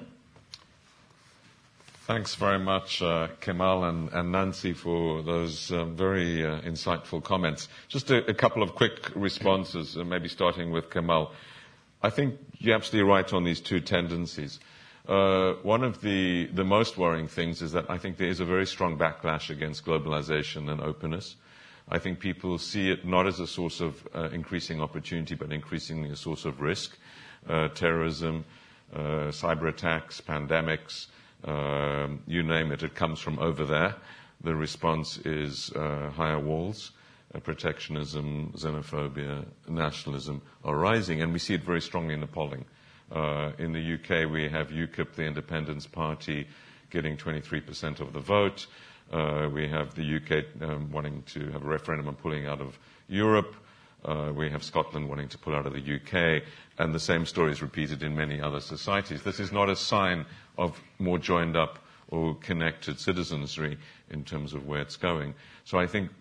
Thanks very much, Kemal and Nancy, for those very insightful comments. Just a couple of quick responses, maybe starting with Kemal. I think you're absolutely right on these two tendencies. One of the most worrying things is that I think there is a very strong backlash against globalization and openness. I think people see it not as a source of increasing opportunity, but increasingly a source of risk. Terrorism, cyber attacks, pandemics, you name it, it comes from over there. The response is higher walls, protectionism, xenophobia, nationalism are rising, and we see it very strongly in the polling. In the UK, we have UKIP, the Independence Party, getting 23% of the vote. We have the UK wanting to have a referendum on pulling out of Europe. We have Scotland wanting to pull out of the UK, and the same story is repeated in many other societies. This is not a sign of more joined up or connected citizenry in terms of where it's going. So I think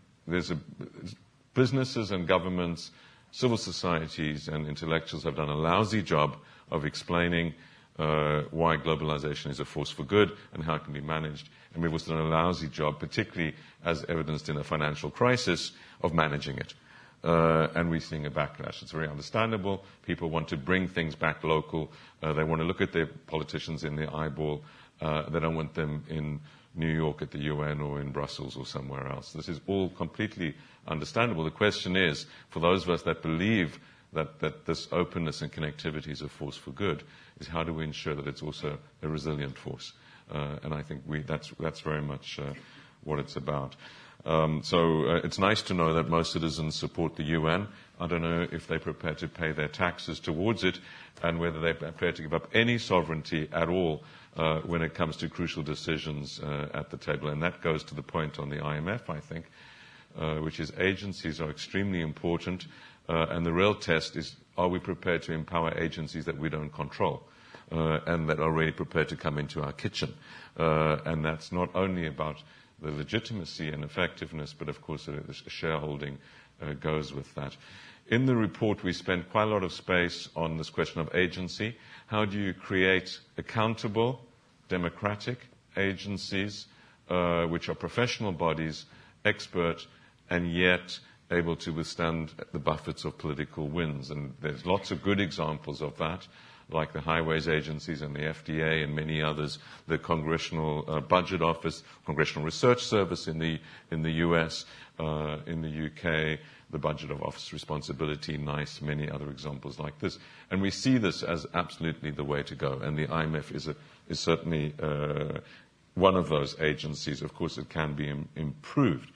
businesses and governments, civil societies and intellectuals have done a lousy job of explaining why globalization is a force for good and how it can be managed. And we've also done a lousy job, particularly as evidenced in a financial crisis, of managing it. And we're seeing a backlash. It's very understandable. People want to bring things back local. They want to look at their politicians in the eyeball. They don't want them in New York at the UN or in Brussels or somewhere else. This is all completely understandable. The question is, for those of us that believe that this openness and connectivity is a force for good, is how do we ensure that it's also a resilient force? And I think that's very much what it's about. So it's nice to know that most citizens support the UN. I don't know if they're prepared to pay their taxes towards it and whether they're prepared to give up any sovereignty at all when it comes to crucial decisions at the table. And that goes to the point on the IMF, I think, which is agencies are extremely important. And the real test is, are we prepared to empower agencies that we don't control and that are really prepared to come into our kitchen? And that's not only about the legitimacy and effectiveness, but of course the shareholding goes with that. In the report, we spend quite a lot of space on this question of agency. How do you create accountable, democratic agencies, which are professional bodies, expert, and yet able to withstand the buffets of political winds? And there's lots of good examples of that, like the highways agencies and the FDA and many others, the Congressional Budget Office, Congressional Research Service in the US, in the UK, the Budget of Office Responsibility, NICE, many other examples like this. And we see this as absolutely the way to go. And the IMF is certainly one of those agencies. Of course, it can be improved.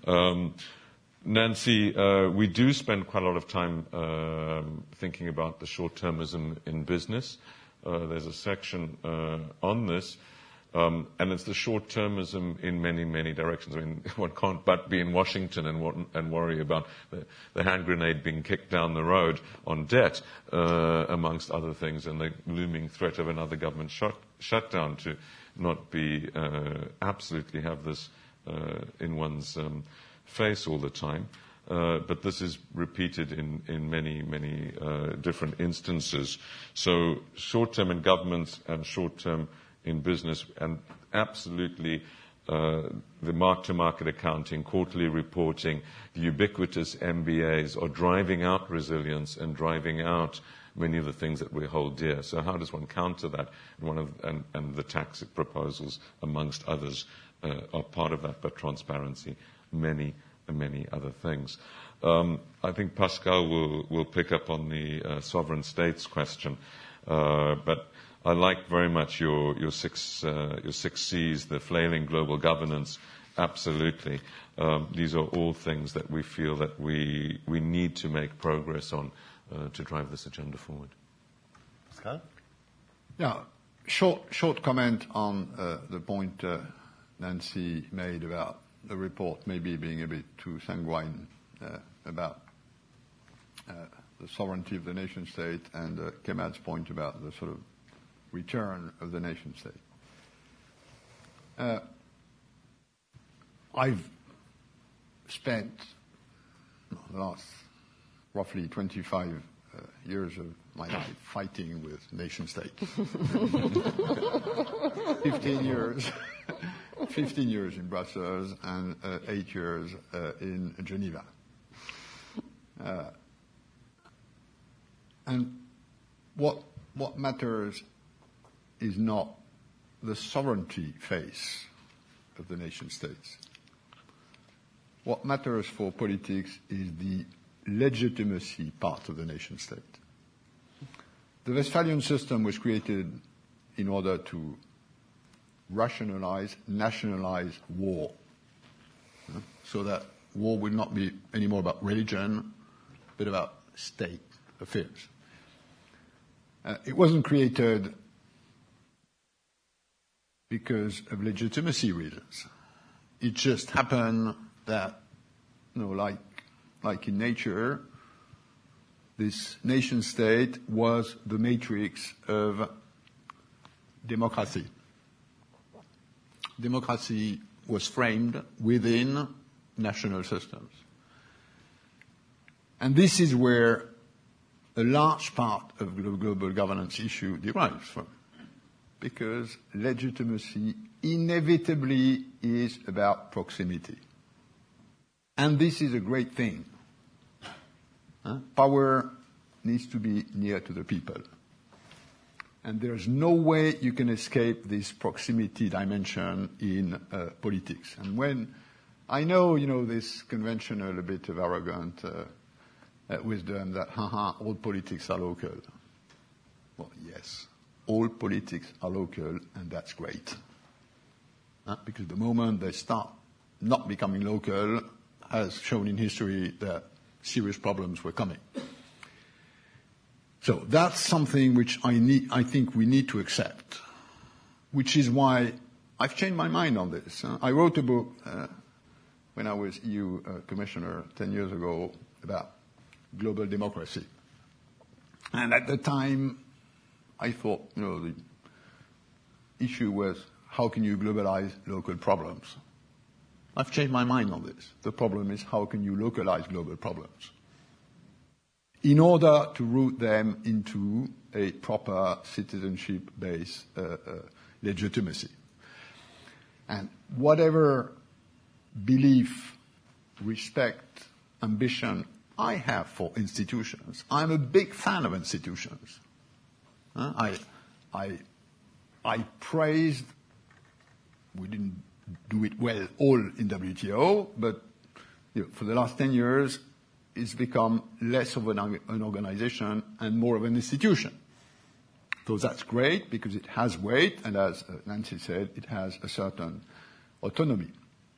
Nancy, we do spend quite a lot of time thinking about the short-termism in business. There's a section on this, and it's the short-termism in many, many directions. I mean, one can't but be in Washington and worry about the hand grenade being kicked down the road on debt, amongst other things, and the looming threat of another government shutdown to not be absolutely have this in one's face all the time. But this is repeated in many, many different instances. So short-term in governments and short-term in business, and absolutely the mark-to-market accounting, quarterly reporting, the ubiquitous MBAs are driving out resilience and driving out many of the things that we hold dear. So how does one counter that? And the tax proposals, amongst others, are part of that, but transparency, many other things. I think Pascal will pick up on the sovereign states question, but I like very much your six C's, the flailing global governance. Absolutely, these are all things that we feel that we need to make progress on to drive this agenda forward. Pascal? Yeah, short comment on the point Nancy made about the report maybe being a bit too sanguine about the sovereignty of the nation state, and Kemal's point about the sort of return of the nation state. I've spent the last roughly 25 years of my life fighting with nation states. 15 years in Brussels and 8 years in Geneva. And what matters is not the sovereignty phase of the nation states. What matters for politics is the legitimacy part of the nation state. The Westphalian system was created in order to rationalize, nationalize war, so that war would not be anymore about religion, but about state affairs. It wasn't created because of legitimacy reasons. It just happened that, like in nature, this nation state was the matrix of democracy. Democracy was framed within national systems. And this is where a large part of the global governance issue derives from, because legitimacy inevitably is about proximity. And this is a great thing. Power needs to be near to the people. And there's no way you can escape this proximity dimension in politics. And when I know, this conventional, a bit of arrogant wisdom that, all politics are local. Well, yes, all politics are local, and that's great. Because the moment they start not becoming local, has shown in history that serious problems were coming. So that's something which I think we need to accept, which is why I've changed my mind on this. I wrote a book when I was EU Commissioner 10 years ago about global democracy. And at the time, I thought, the issue was how can you globalize local problems? I've changed my mind on this. The problem is how can you localize global problems in order to root them into a proper citizenship-based legitimacy. And whatever belief, respect, ambition I have for institutions, I'm a big fan of institutions. I praised, we didn't do it well all in WTO, but for the last 10 years, it's become less of an organization and more of an institution. So that's great because it has weight, and as Nancy said, it has a certain autonomy.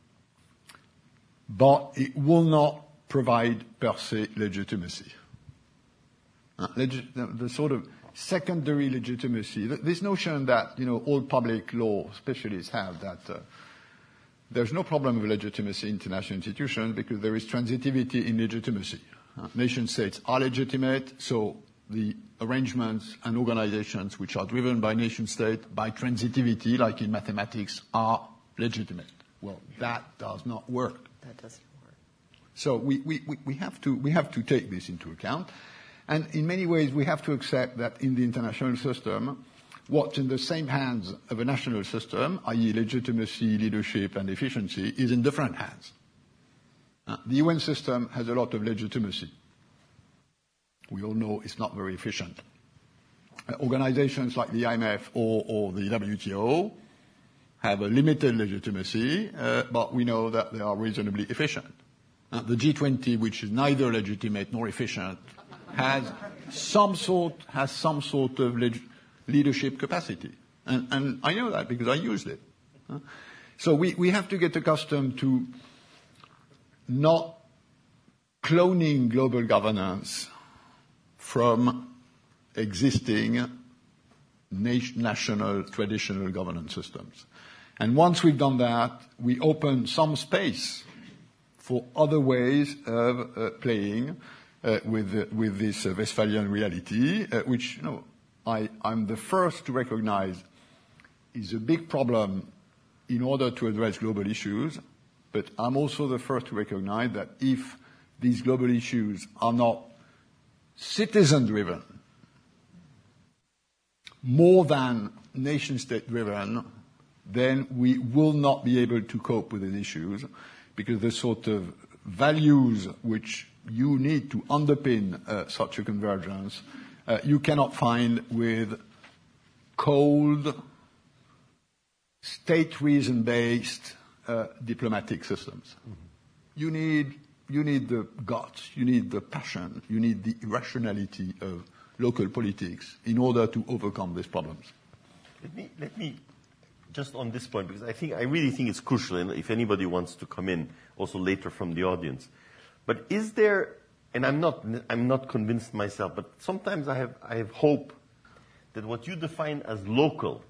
But it will not provide per se legitimacy. The sort of secondary legitimacy, this notion that, all public law specialists have that there's no problem with legitimacy in international institutions because there is transitivity in legitimacy. Nation states are legitimate, so the arrangements and organizations which are driven by nation state, by transitivity, like in mathematics, are legitimate. Well, that does not work. That doesn't work. So we have to take this into account. And in many ways, we have to accept that in the international system, what's in the same hands of a national system, i.e. legitimacy, leadership, and efficiency, is in different hands. The UN system has a lot of legitimacy. We all know it's not very efficient. Organizations like the IMF or the WTO have a limited legitimacy, but we know that they are reasonably efficient. The G20, which is neither legitimate nor efficient, has some sort of leadership capacity. And I know that because I used it. So we have to get accustomed to not cloning global governance from existing national traditional governance systems. And once we've done that, we open some space for other ways of playing with this Westphalian reality, which I'm the first to recognize is a big problem in order to address global issues, but I'm also the first to recognize that if these global issues are not citizen-driven, more than nation-state-driven, then we will not be able to cope with these issues, because the sort of values which you need to underpin such a convergence, you cannot find with cold, state-reason-based diplomatic systems. Mm-hmm. You need the guts, you need the passion, you need the irrationality of local politics in order to overcome these problems. Let me just on this point, because I really think it's crucial, and if anybody wants to come in also later from the audience. But is there, and I'm not convinced myself, but sometimes I have hope that what you define as local,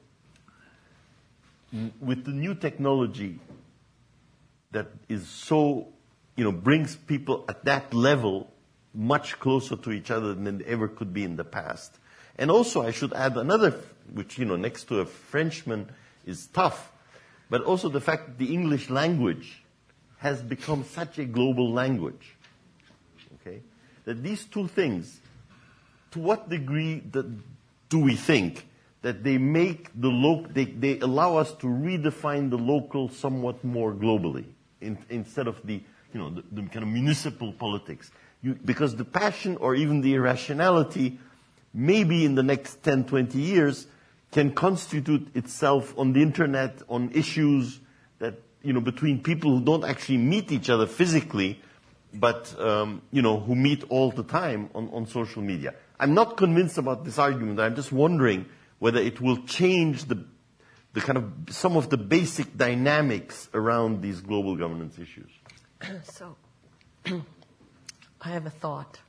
with the new technology that is so, brings people at that level much closer to each other than they ever could be in the past. And also I should add another, which, next to a Frenchman is tough, but also the fact that the English language has become such a global language. Okay? That these two things, to what degree do we think that they make they allow us to redefine the local somewhat more globally instead of the kind of municipal politics? Because the passion or even the irrationality, maybe in the next 10, 20 years, can constitute itself on the internet on issues that, between people who don't actually meet each other physically, but, who meet all the time on social media. I'm not convinced about this argument. I'm just wondering whether it will change the kind of some of the basic dynamics around these global governance issues. So, I have a thought.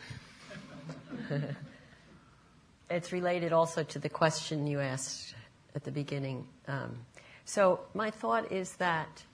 It's related also to the question you asked at the beginning. So my thought is that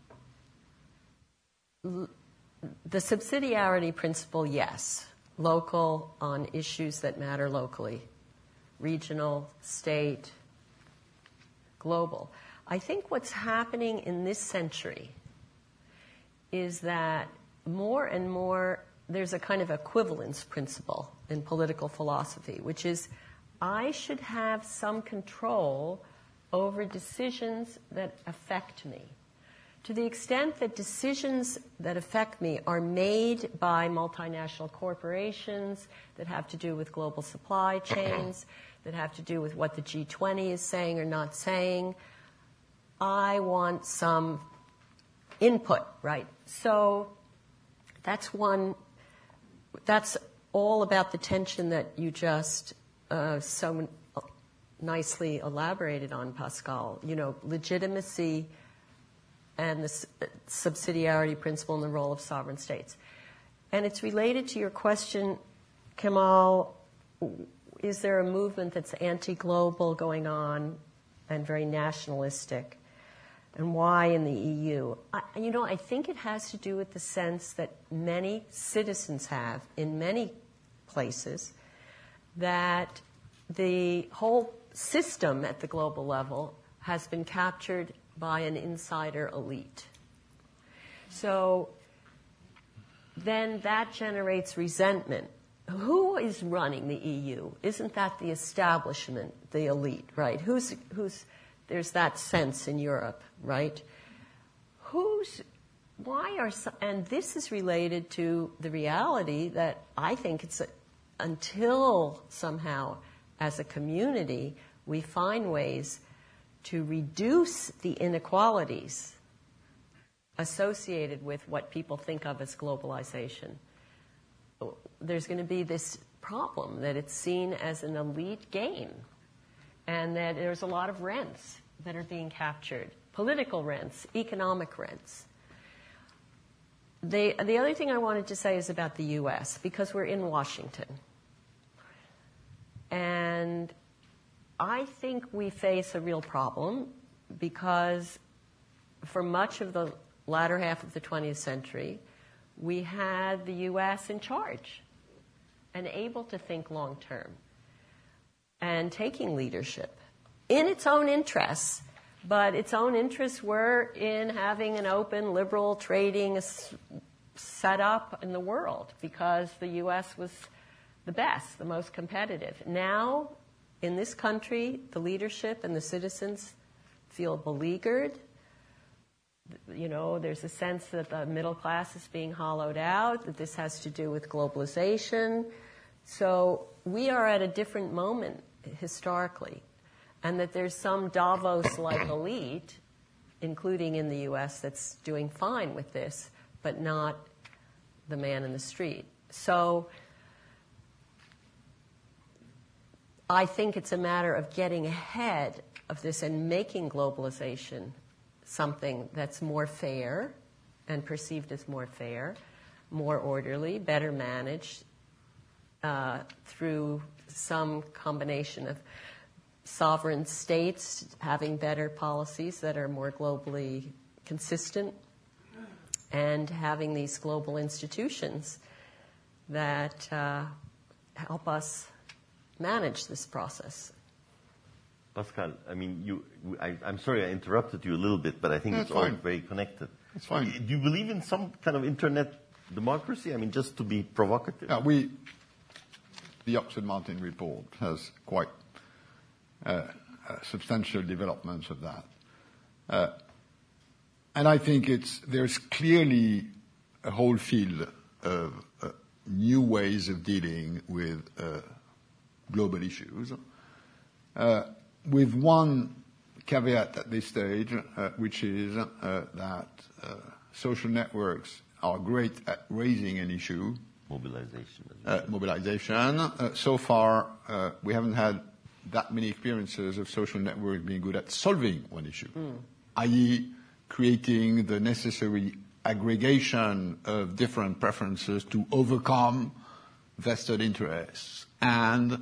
the subsidiarity principle, yes, local on issues that matter locally, regional, state, global. I think what's happening in this century is that more and more there's a kind of equivalence principle in political philosophy, which is I should have some control over decisions that affect me. To the extent that decisions that affect me are made by multinational corporations that have to do with global supply chains, that have to do with what the G20 is saying or not saying, I want some input, right? So that's all about the tension that you just so nicely elaborated on, Pascal. Legitimacy and the subsidiarity principle and the role of sovereign states. And it's related to your question, Kemal, is there a movement that's anti-global going on and very nationalistic? And why in the EU? I think it has to do with the sense that many citizens have in many places that the whole system at the global level has been captured by an insider elite. So then that generates resentment. Who is running the EU? Isn't that the establishment, the elite, right? Who's there's that sense in Europe, right? And this is related to the reality that I think it's until somehow as a community we find ways to reduce the inequalities associated with what people think of as globalization. There's going to be this problem that it's seen as an elite game and that there's a lot of rents that are being captured, political rents, economic rents. The other thing I wanted to say is about the U.S., because we're in Washington. And I think we face a real problem because for much of the latter half of the 20th century, we had the U.S. in charge and able to think long term and taking leadership in its own interests. But its own interests were in having an open, liberal trading set up in the world because the U.S. was the best, the most competitive. Now, in this country, the leadership and the citizens feel beleaguered. You know, there's a sense that the middle class is being hollowed out, that this has to do with globalization. So we are at a different moment historically, and that there's some Davos-like elite, including in the U.S., that's doing fine with this, but not the man in the street. So I think it's a matter of getting ahead of this and making globalization something that's more fair and perceived as more fair, more orderly, better managed through some combination of sovereign states having better policies that are more globally consistent and having these global institutions that help us manage this process. Pascal, I mean, I'm sorry I interrupted you a little bit, but I think it's all very connected. It's fine. Do you believe in some kind of internet democracy? I mean, just to be provocative. Yeah, the Oxford Martin report has quite substantial developments of that. And I think there's clearly a whole field of new ways of dealing with global issues, with one caveat at this stage, which is that social networks are great at raising an issue. Mobilization. So far, we haven't had that many experiences of social networks being good at solving one issue, i.e. creating the necessary aggregation of different preferences to overcome vested interests and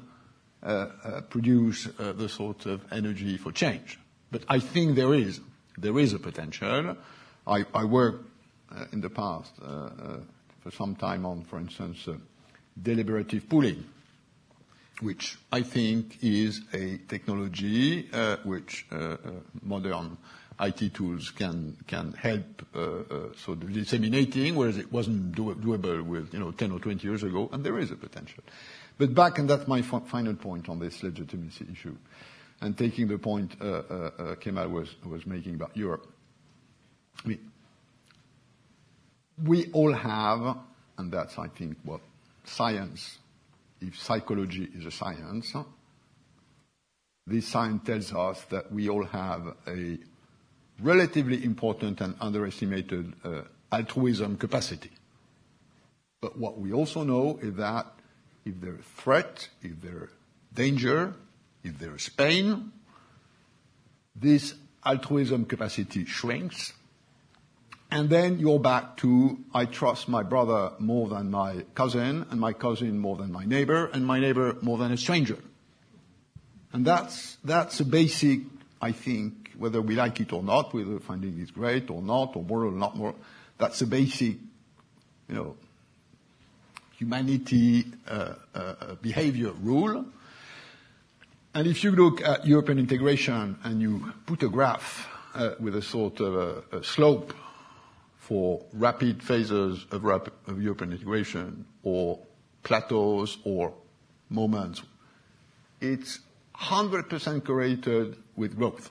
produce the sort of energy for change. But I think there is a potential. I worked in the past for some time on, for instance, deliberative pooling, which I think is a technology which modern IT tools can help sort of disseminating, whereas it wasn't doable with 10 or 20 years ago, and there is a potential. But back, and that's my final point on this legitimacy issue, and taking the point Kemal was making about Europe. I mean, we all have, and that's, I think, what science, if psychology is a science, this science tells us that we all have a relatively important and underestimated altruism capacity. But what we also know is that if there's threat, if there's danger, if there's pain, this altruism capacity shrinks. And then you're back to, I trust my brother more than my cousin, and my cousin more than my neighbor, and my neighbor more than a stranger. And that's a basic, I think, whether we like it or not, whether finding it great or not, or moral or not moral, that's a basic, humanity behavior rule. And if you look at European integration and you put a graph with a sort of a slope for rapid phases of European integration or plateaus or moments, it's 100% correlated with growth.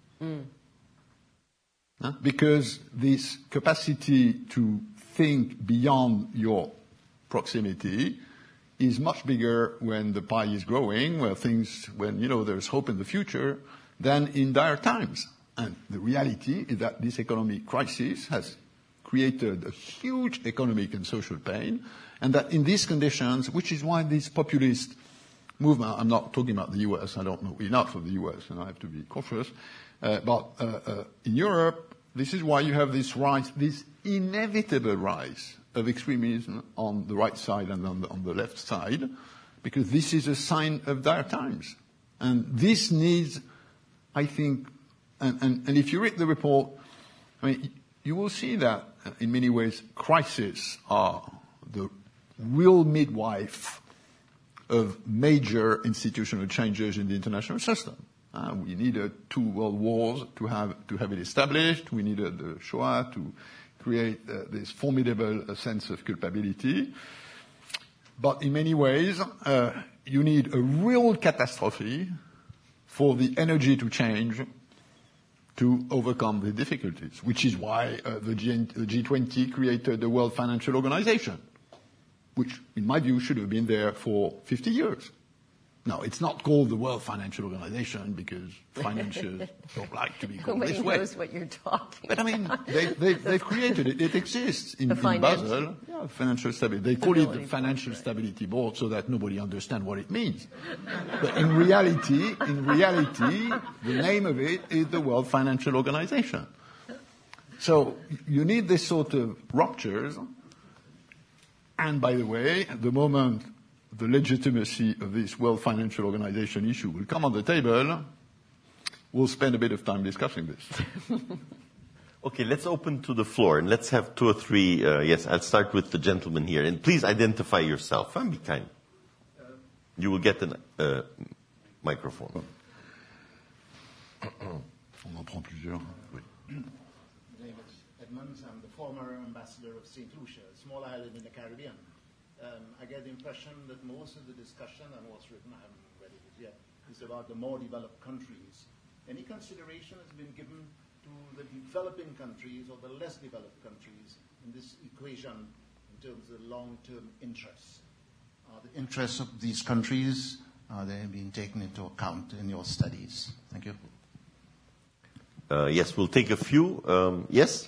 Because this capacity to think beyond your proximity is much bigger when the pie is growing, when there's hope in the future, than in dire times. And the reality is that this economic crisis has created a huge economic and social pain, and that in these conditions, which is why this populist movement, I'm not talking about the US, I don't know enough of the US, and I have to be cautious, but in Europe, this is why you have this rise, this inevitable rise of extremism on the right side and on the left side, because this is a sign of dire times. And this needs, I think, and if you read the report, I mean, you will see that in many ways crises are the real midwife of major institutional changes in the international system. We needed 2 world wars to have it established. We needed the Shoah to create this formidable sense of culpability. But in many ways, you need a real catastrophe for the energy to change to overcome the difficulties, which is why the G20 created the World Financial Organization, which, in my view, should have been there for 50 years. Now, it's not called the World Financial Organization because financiers don't like to be called this way. Nobody knows what you're talking But I mean, they've created it. It exists in Basel. Yeah, financial stability. They call it the Financial Stability Board so that nobody understands what it means. But in reality, the name of it is the World Financial Organization. So you need this sort of ruptures. And by the way, the moment the legitimacy of this World Financial Organization issue will come on the table, we'll spend a bit of time discussing this. Okay, let's open to the floor, and let's have 2 or 3. Yes, I'll start with the gentleman here. And please identify yourself. Be kind. You will get a microphone. On en prend plusieurs. Oui. My name is Edmonds. I'm the former ambassador of St. Lucia, a small island in the Caribbean. I get the impression that most of the discussion and what's written, I haven't read it yet, is about the more developed countries. Any consideration has been given to the developing countries or the less developed countries in this equation in terms of long-term interests? Are the interests of these countries, are they being taken into account in your studies? Thank you. Yes, we'll take a few. Yes?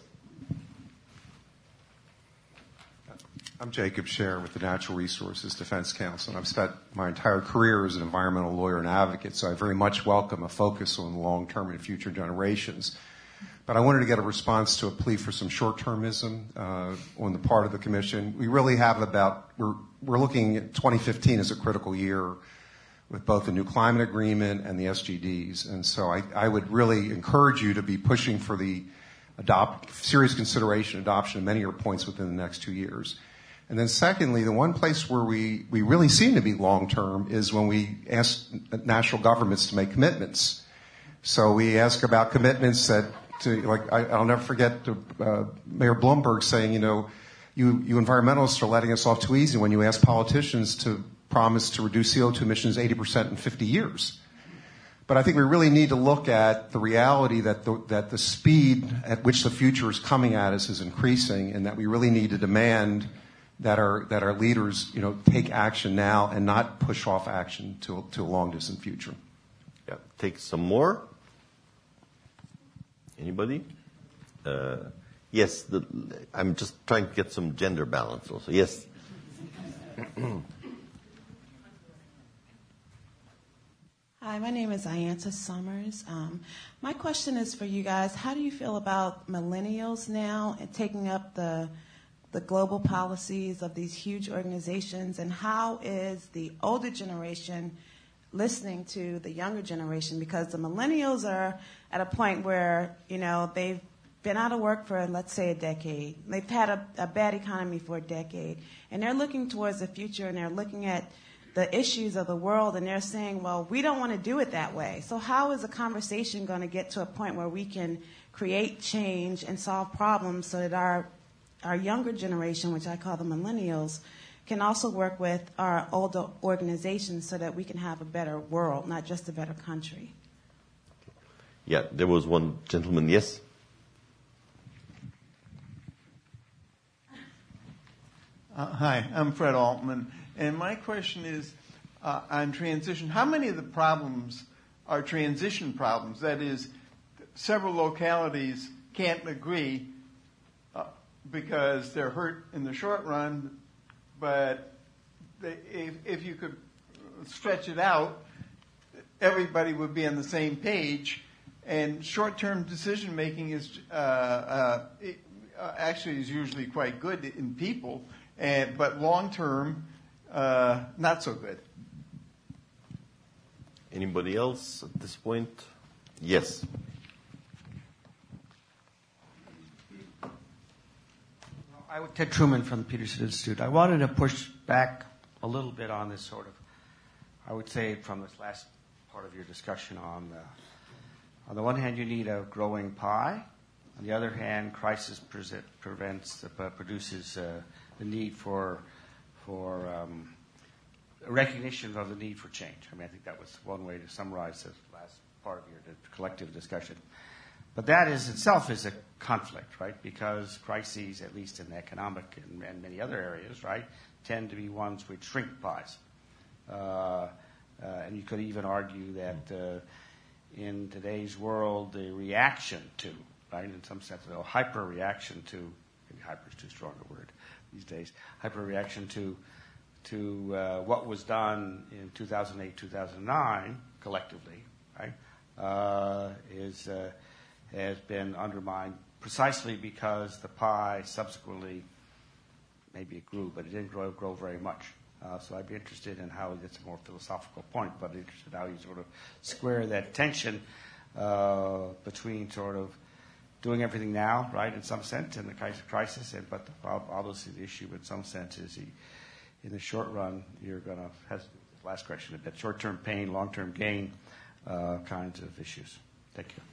I'm Jacob Scher with the Natural Resources Defense Council, and I've spent my entire career as an environmental lawyer and advocate, so I very much welcome a focus on the long-term and future generations. But I wanted to get a response to a plea for some short-termism on the part of the Commission. We really have we're looking at 2015 as a critical year with both the new climate agreement and the SDGs, and so I would really encourage you to be pushing for the serious consideration adoption of many of your points within the next 2 years. And then secondly, the one place where we really seem to be long-term is when we ask national governments to make commitments. So we ask about commitments I'll never forget Mayor Bloomberg saying, you environmentalists are letting us off too easy when you ask politicians to promise to reduce CO2 emissions 80% in 50 years. But I think we really need to look at the reality that the speed at which the future is coming at us is increasing, and that we really need to demand that our leaders, take action now and not push off action to a long distant future. Yeah, take some more. Anybody? Yes, I'm just trying to get some gender balance also. Yes. Hi, my name is Ayanta Summers. My question is for you guys. How do you feel about millennials now and taking up the global policies of these huge organizations, and how is the older generation listening to the younger generation? Because the millennials are at a point where, they've been out of work for, let's say, a decade. They've had a bad economy for a decade, and they're looking towards the future, and they're looking at the issues of the world, and they're saying, well, we don't want to do it that way. So how is the conversation going to get to a point where we can create change and solve problems so that our younger generation, which I call the millennials, can also work with our older organizations so that we can have a better world, not just a better country? Yeah, there was one gentleman. Yes? Hi, I'm Fred Altman. And my question is on transition. How many of the problems are transition problems? That is, several localities can't agree because they're hurt in the short run, but if you could stretch it out, everybody would be on the same page. And short-term decision-making is actually is usually quite good in people, but long-term, not so good. Anybody else at this point? Yes. Ted Truman from the Peterson Institute. I wanted to push back a little bit on this sort of, I would say, from this last part of your discussion on the one hand, you need a growing pie. On the other hand, crisis produces the need for recognition of the need for change. I mean, I think that was one way to summarize the last part of your collective discussion. But that is itself is a conflict, right? Because crises, at least in economic and many other areas, right, tend to be ones which shrink pies. And you could even argue that in today's world, the reaction to, right, in some sense, a hyper-reaction to, maybe hyper is too strong a word these days, hyper-reaction to what was done in 2008, 2009, collectively, right, has been undermined precisely because the pie subsequently, maybe it grew, but it didn't grow very much. So I'd be interested in how, that's a more philosophical point, but interested in how you sort of square that tension between sort of doing everything now, right, in some sense, in the crisis, but obviously the issue in some sense is in the short run, you're going to, last question a bit, short-term pain, long-term gain kinds of issues. Thank you.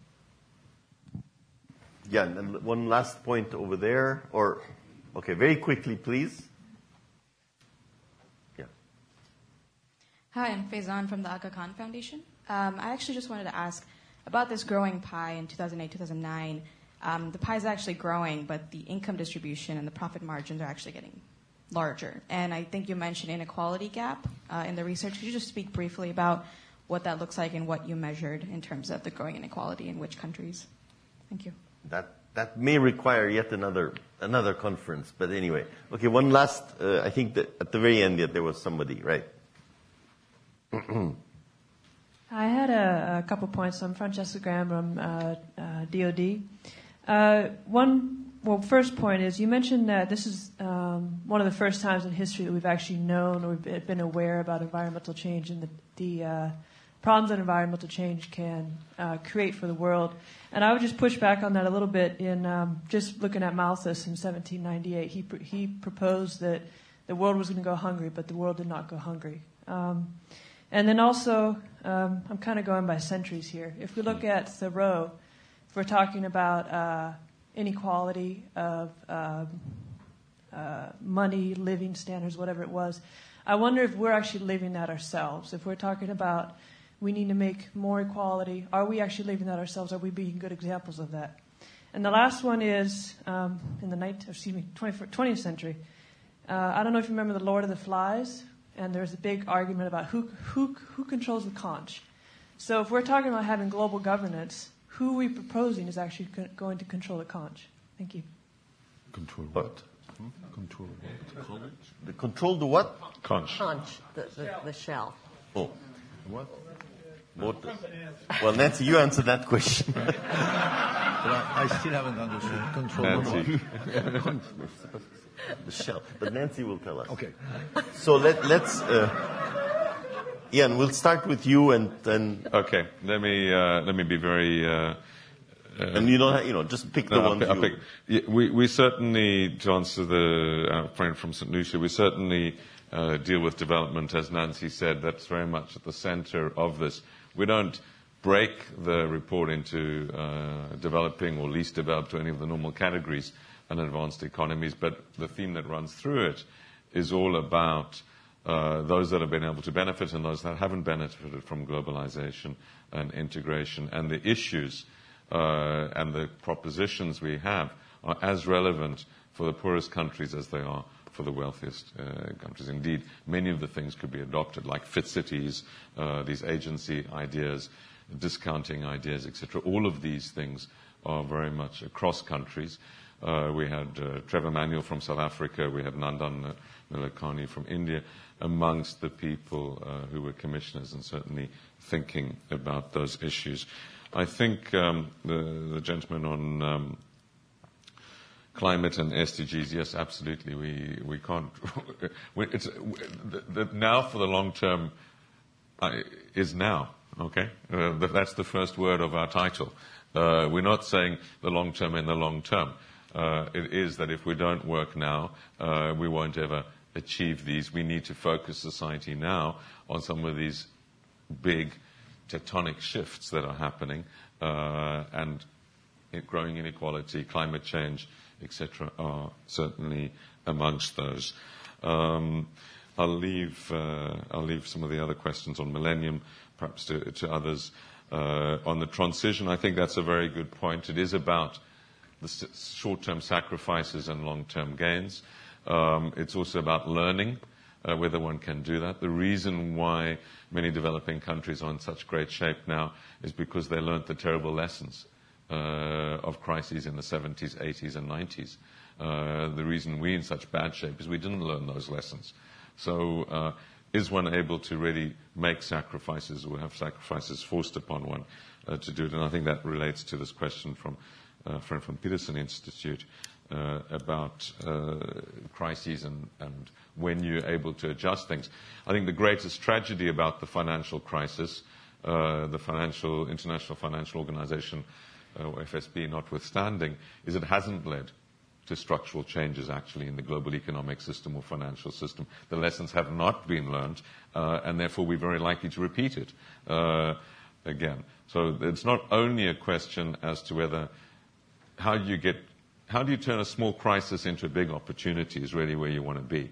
Yeah, and one last point over there, okay, very quickly, please. Yeah. Hi, I'm Faizan from the Aga Khan Foundation. I actually just wanted to ask about this growing pie in 2008, 2009. The pie is actually growing, but the income distribution and the profit margins are actually getting larger. And I think you mentioned inequality gap in the research. Could you just speak briefly about what that looks like and what you measured in terms of the growing inequality in which countries? Thank you. That may require yet another conference, but anyway. Okay, one last, I think that at the very end there was somebody, right? I had a couple points. I'm Francesca Graham from DOD. First point is you mentioned that this is one of the first times in history that we've actually known or been aware about environmental change and the problems that environmental change can create for the world. And I would just push back on that a little bit in just looking at Malthus in 1798. He proposed that the world was going to go hungry, but the world did not go hungry. And then also, I'm kind of going by centuries here. If we look at Thoreau, if we're talking about inequality of money, living standards, whatever it was, I wonder if we're actually living that ourselves. If we're talking about we need to make more equality, are we actually living that ourselves? Are we being good examples of that? And the last one is in the 20th century. I don't know if you remember The Lord of the Flies, and there's a big argument about who controls the conch. So if we're talking about having global governance, who are we proposing is actually going to control the conch? Thank you. Control what? Control what? Control the what? Conch. Conch, the shell. Oh. What? Well, Nancy, you answer that question. But I still haven't understood. Control the shell. But Nancy will tell us. Okay. So let's. Ian, we'll start with you, and then. Okay. Let me be very. And you don't, just pick the one. We certainly, to answer the friend from St. Lucia, we certainly deal with development, as Nancy said. That's very much at the center of this. We don't break the report into developing or least developed or any of the normal categories and advanced economies, but the theme that runs through it is all about those that have been able to benefit and those that haven't benefited from globalization and integration, and the issues and the propositions we have are as relevant for the poorest countries as they are for the wealthiest countries. Indeed, many of the things could be adopted, like fit cities, these agency ideas, discounting ideas, etc. All of these things are very much across countries. We had Trevor Manuel from South Africa. We had Nandan Nilekani from India, amongst the people who were commissioners and certainly thinking about those issues. I think the gentleman on climate and SDGs, yes, absolutely. We can't. Now for the long term is now. Okay, that's the first word of our title. We're not saying the long term in the long term. It is that if we don't work now, we won't ever achieve these. We need to focus society now on some of these big tectonic shifts that are happening, and growing inequality, climate change, etc., are certainly amongst those. I'll leave some of the other questions on Millennium, perhaps to others. On the transition, I think that's a very good point. It is about the short-term sacrifices and long-term gains. It's also about learning whether one can do that. The reason why many developing countries are in such great shape now is because they learned the terrible lessons of crises in the 70s, 80s, and 90s. The reason we're in such bad shape is we didn't learn those lessons. So is one able to really make sacrifices or have sacrifices forced upon one to do it? And I think that relates to this question from a friend from Peterson Institute about crises and when you're able to adjust things. I think the greatest tragedy about the financial crisis, the International Financial Organization, or FSB notwithstanding, is it hasn't led to structural changes actually in the global economic system or financial system. The lessons have not been learned, and therefore we're very likely to repeat it again. So it's not only a question as to whether how do you turn a small crisis into a big opportunity is really where you want to be.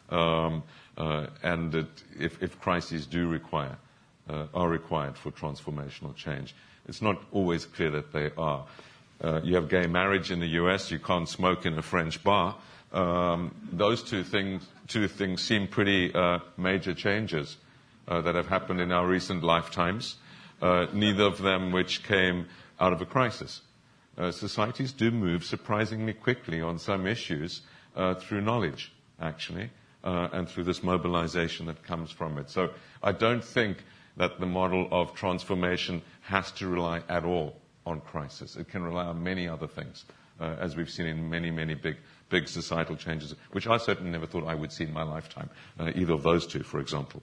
And if crises are required for transformational change, it's not always clear that they are. You have gay marriage in the US. You can't smoke in a French bar. Those two things seem pretty major changes that have happened in our recent lifetimes. Neither of them which came out of a crisis. Societies do move surprisingly quickly on some issues through knowledge, actually, and through this mobilization that comes from it. So I don't think that the model of transformation has to rely at all on crisis. It can rely on many other things, as we've seen in many, many big societal changes, which I certainly never thought I would see in my lifetime, either of those two, for example.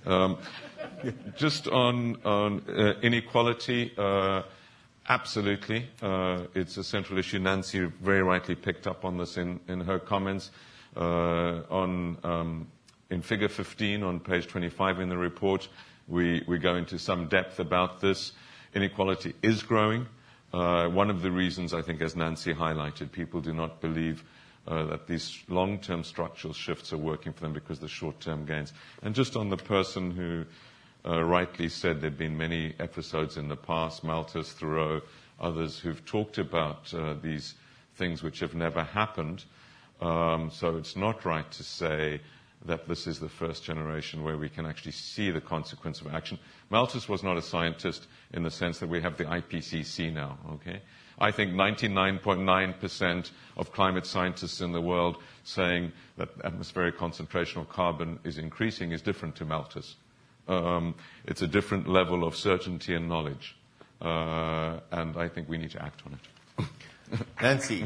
Just on inequality, absolutely. It's a central issue. Nancy very rightly picked up on this in her comments. In figure 15 on page 25 in the report, we go into some depth about this. Inequality is growing. One of the reasons, I think, as Nancy highlighted, people do not believe that these long-term structural shifts are working for them because of the short-term gains. And just on the person who rightly said there have been many episodes in the past, Malthus, Thoreau, others who've talked about these things which have never happened. So it's not right to say that this is the first generation where we can actually see the consequence of action. Malthus was not a scientist in the sense that we have the IPCC now, okay? I think 99.9% of climate scientists in the world saying that atmospheric concentration of carbon is increasing is different to Malthus. It's a different level of certainty and knowledge. And I think we need to act on it. Nancy.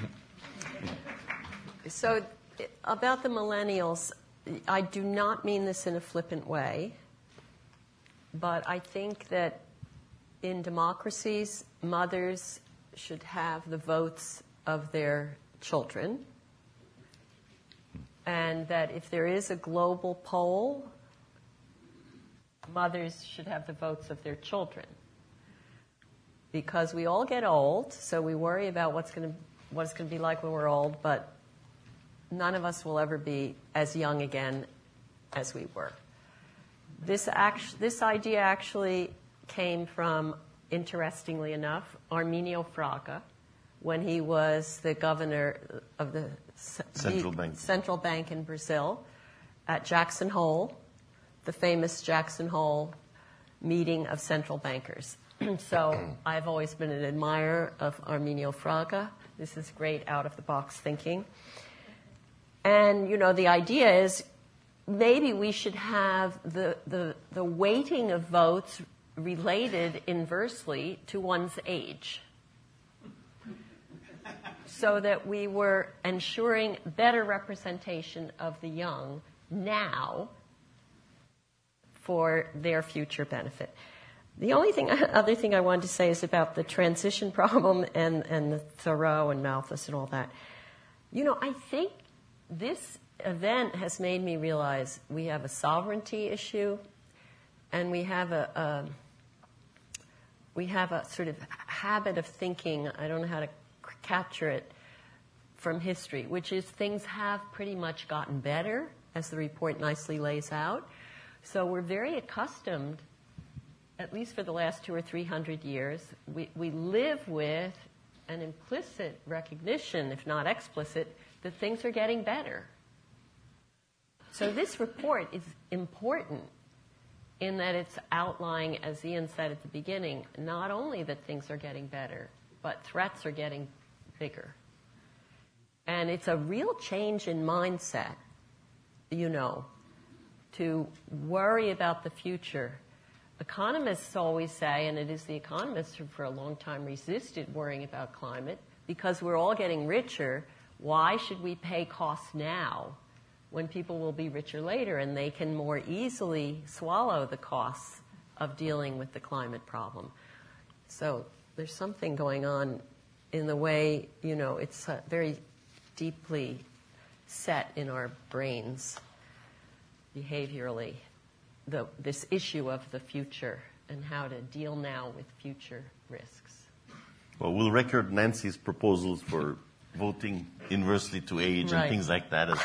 So about the millennials, I do not mean this in a flippant way, but I think that in democracies, mothers should have the votes of their children, and that if there is a global poll, mothers should have the votes of their children. Because we all get old, so we worry about what it's going to be like when we're old, but none of us will ever be as young again as we were. This idea actually came from, interestingly enough, Arminio Fraga, when he was the governor of the Central Bank in Brazil at Jackson Hole, the famous Jackson Hole meeting of central bankers. So I've always been an admirer of Arminio Fraga. This is great out-of-the-box thinking. And, the idea is maybe we should have the weighting of votes related inversely to one's age, so that we were ensuring better representation of the young now for their future benefit. The other thing I wanted to say is about the transition problem and the Thoreau and Malthus and all that. I think this event has made me realize we have a sovereignty issue, and we have a sort of habit of thinking, I don't know how to capture it from history, which is things have pretty much gotten better as the report nicely lays out. So we're very accustomed, at least for the last 200 or 300 years, we live with an implicit recognition, if not explicit, that things are getting better. So this report is important in that it's outlining, as Ian said at the beginning, not only that things are getting better, but threats are getting bigger. And it's a real change in mindset, to worry about the future. Economists always say, and it is the economists who for a long time resisted worrying about climate, because we're all getting richer, why should we pay costs now when people will be richer later and they can more easily swallow the costs of dealing with the climate problem? So there's something going on in the way, it's very deeply set in our brains behaviorally, this issue of the future and how to deal now with future risks. Well, we'll record Nancy's proposals for voting inversely to age and things like that.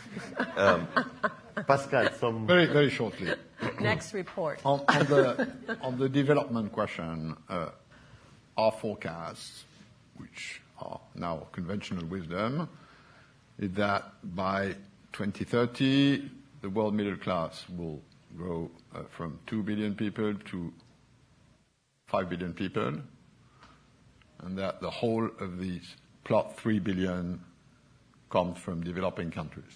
Pascal, some... Very, very shortly. Next report. On the development question, our forecasts, which are now conventional wisdom, is that by 2030, the world middle class will grow from 2 billion people to 5 billion people, and that the whole of these plot 3 billion comes from developing countries.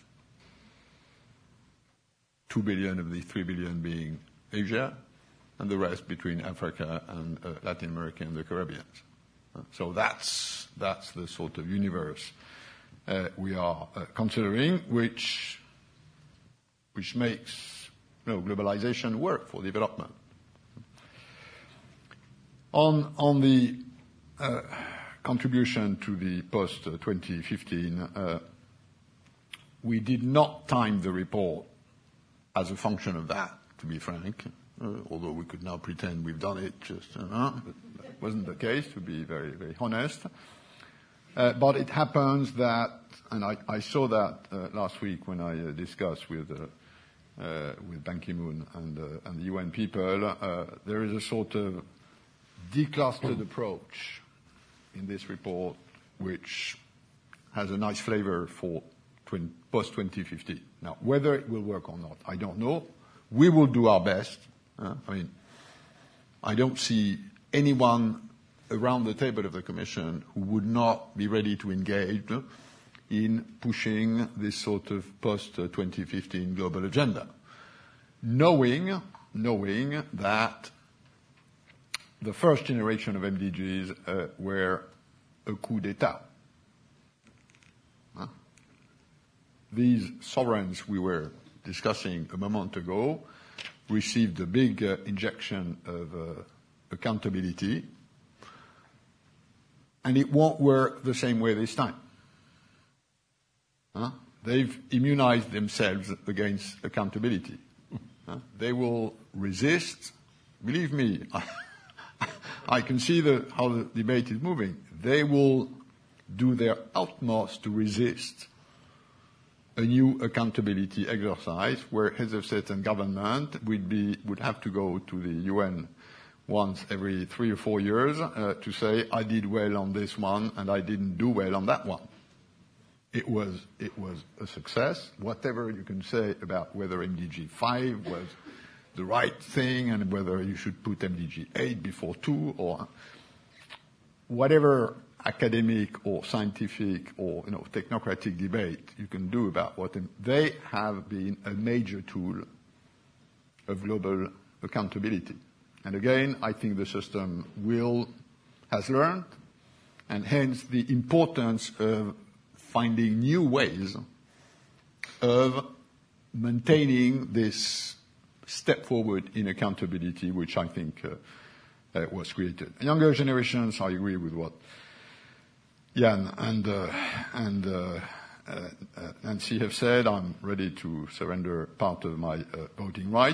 2 billion of these 3 billion being Asia, and the rest between Africa and Latin America and the Caribbean. So that's the sort of universe we are considering, which makes globalization work for development. On the contribution to the post-2015, we did not time the report as a function of that, to be frank, although we could now pretend we've done it just, but that wasn't the case, to be very, very honest. But it happens that, and I saw that last week when I discussed with Ban Ki-moon and the UN people, there is a sort of declustered approach in this report which has a nice flavor for post-2050. Now, whether it will work or not, I don't know. We will do our best. I don't see anyone around the table of the Commission who would not be ready to engage in pushing this sort of post-2015 global agenda, knowing that the first generation of MDGs were a coup d'etat. These sovereigns we were discussing a moment ago received a big injection of accountability, and it won't work the same way this time. They've immunized themselves against accountability. They will resist. Believe me, I can see how the debate is moving. They will do their utmost to resist a new accountability exercise where heads of state and government would have to go to the UN once every 3 or 4 years to say, I did well on this one and I didn't do well on that one. It was a success. Whatever you can say about whether MDG 5 was the right thing and whether you should put MDG 8 before 2 or whatever academic or scientific or technocratic debate you can do about what they have been a major tool of global accountability. And again, I think the system has learned, and hence the importance of finding new ways of maintaining this step forward in accountability, which I think was created. Younger generations, I agree with what Jan and Nancy have said. I'm ready to surrender part of my voting right.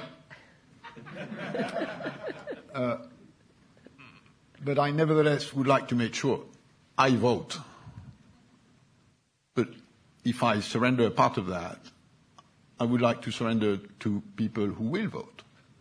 But I nevertheless would like to make sure I vote. But if I surrender part of that, I would like to surrender to people who will vote.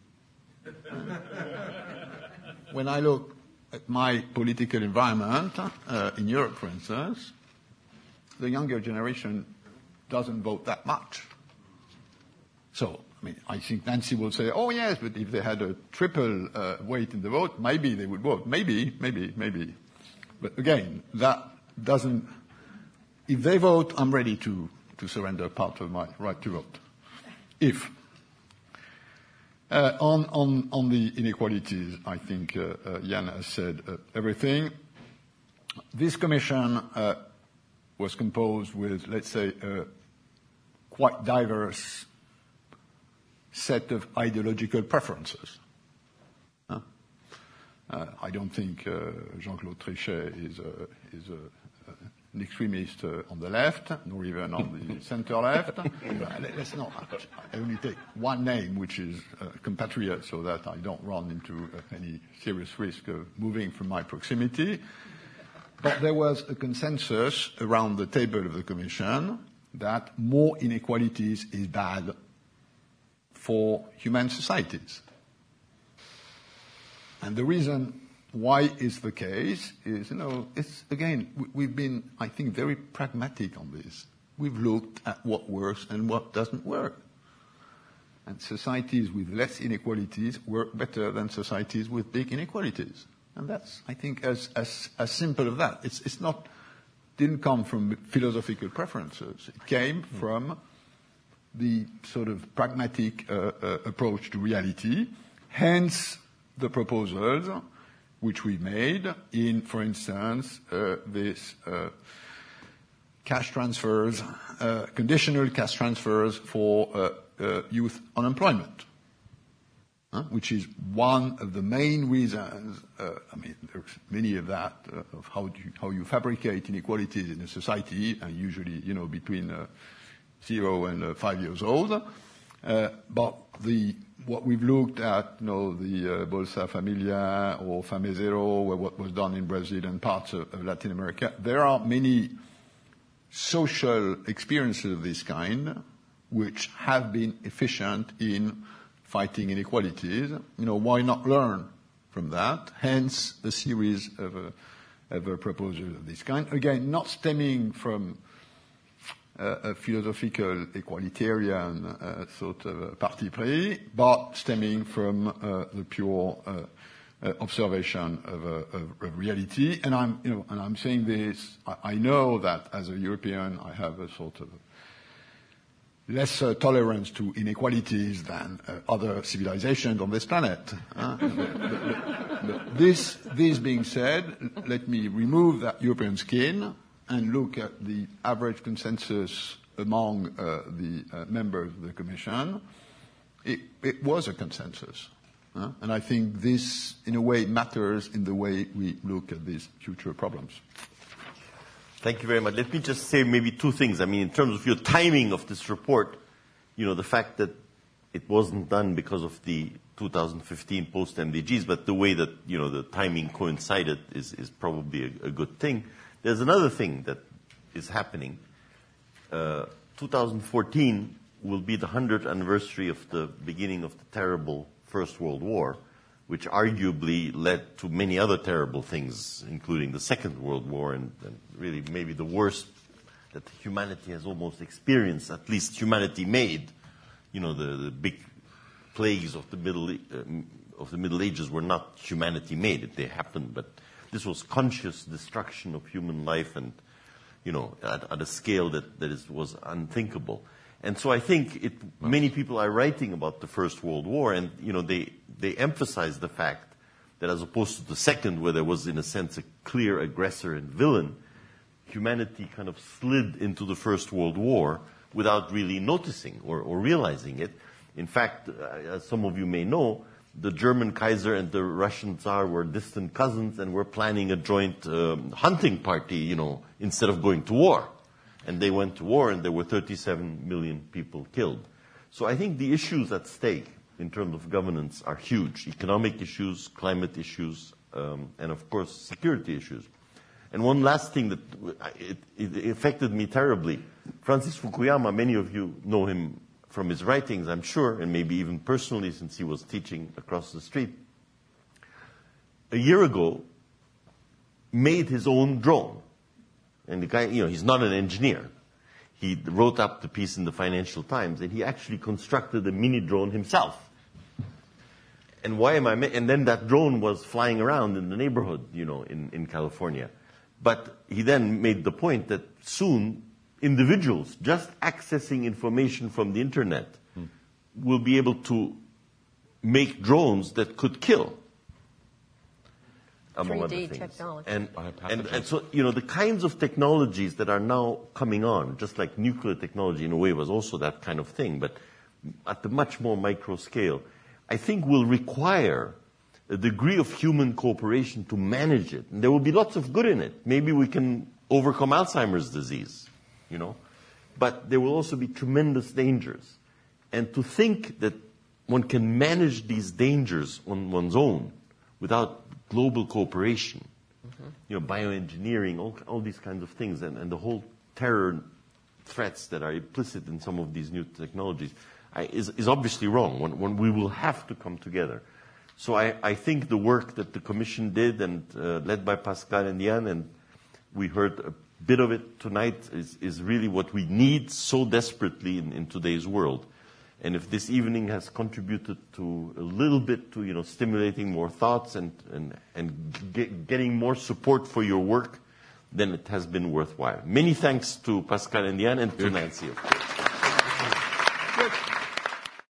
When I look at my political environment in Europe, for instance, the younger generation doesn't vote that much. So, I mean, I think Nancy will say, oh yes, but if they had a triple weight in the vote, maybe they would vote. Maybe. But again, that doesn't, if they vote, I'm ready to surrender part of my right to vote. If. On the inequalities, I think Jan has said everything. This commission was composed with, let's say, a quite diverse set of ideological preferences. I don't think Jean-Claude Trichet is an extremist on the left, nor even on the center-left. Let's not. I only take one name, which is compatriot, so that I don't run into any serious risk of moving from my proximity. But there was a consensus around the table of the Commission that more inequalities is bad for human societies. And the reason why is the case is, it's, again, we've been, I think, very pragmatic on this. We've looked at what works and what doesn't work. And societies with less inequalities work better than societies with big inequalities. And that's, I think, as simple as that. It's not, didn't come from philosophical preferences. It came from the sort of pragmatic approach to reality, hence the proposals which we made in, for instance, this cash transfers, conditional cash transfers for youth unemployment, which is one of the main reasons. I mean, there's many of that of how you fabricate inequalities in a society, and usually, between 0 and 5 years old. But what we've looked at, the Bolsa Familia or Fame Zero, what was done in Brazil and parts of Latin America, there are many social experiences of this kind which have been efficient in fighting inequalities. Why not learn from that? Hence the series of proposals of this kind. Again, not stemming from a philosophical equalitarian sort of parti pris, but stemming from the pure observation of reality. And I'm saying this. I know that as a European, I have a sort of less tolerance to inequalities than other civilizations on this planet. But this being said, let me remove that European skin and look at the average consensus among the members of the Commission. It was a consensus. And I think this, in a way, matters in the way we look at these future problems. Thank you very much. Let me just say maybe two things. I mean, in terms of your timing of this report, the fact that it wasn't done because of the 2015 post-MDGs, but the way that, the timing coincided is probably a good thing. There's another thing that is happening. 2014 will be the 100th anniversary of the beginning of the terrible First World War, which arguably led to many other terrible things, including the Second World War, and really maybe the worst that humanity has almost experienced, at least humanity made. The big plagues of the Middle Ages were not humanity made. They happened, but this was conscious destruction of human life, and at a scale that was unthinkable. And so I think many people are writing about the First World War, and they emphasize the fact that as opposed to the Second, where there was in a sense a clear aggressor and villain, humanity kind of slid into the First World War without really noticing or realizing it. In fact, as some of you may know, the German Kaiser and the Russian Tsar were distant cousins and were planning a joint hunting party, instead of going to war. And they went to war, and there were 37 million people killed. So I think the issues at stake in terms of governance are huge. Economic issues, climate issues, and of course security issues. And one last thing that it affected me terribly. Francis Fukuyama, many of you know him from his writings, I'm sure, and maybe even personally since he was teaching across the street, a year ago made his own drone. And the guy, he's not an engineer. He wrote up the piece in the Financial Times, and he actually constructed a mini drone himself. And and then that drone was flying around in the neighborhood, in California. But he then made the point that soon individuals just accessing information from the internet will be able to make drones that could kill, among other 3D things. technology. And so, the kinds of technologies that are now coming on, just like nuclear technology in a way was also that kind of thing, but at the much more micro scale, I think will require a degree of human cooperation to manage it. And there will be lots of good in it. Maybe we can overcome Alzheimer's disease, But there will also be tremendous dangers. And to think that one can manage these dangers on one's own without global cooperation, bioengineering, all these kinds of things, and the whole terror threats that are implicit in some of these new technologies, is obviously wrong. When we will have to come together. So I think the work that the Commission did, and led by Pascal and Jan, and we heard a bit of it tonight, is really what we need so desperately in today's world. And if this evening has contributed to a little bit to stimulating more thoughts and getting more support for your work, then it has been worthwhile. Many thanks to Pascal and Jan and to Nancy, of course.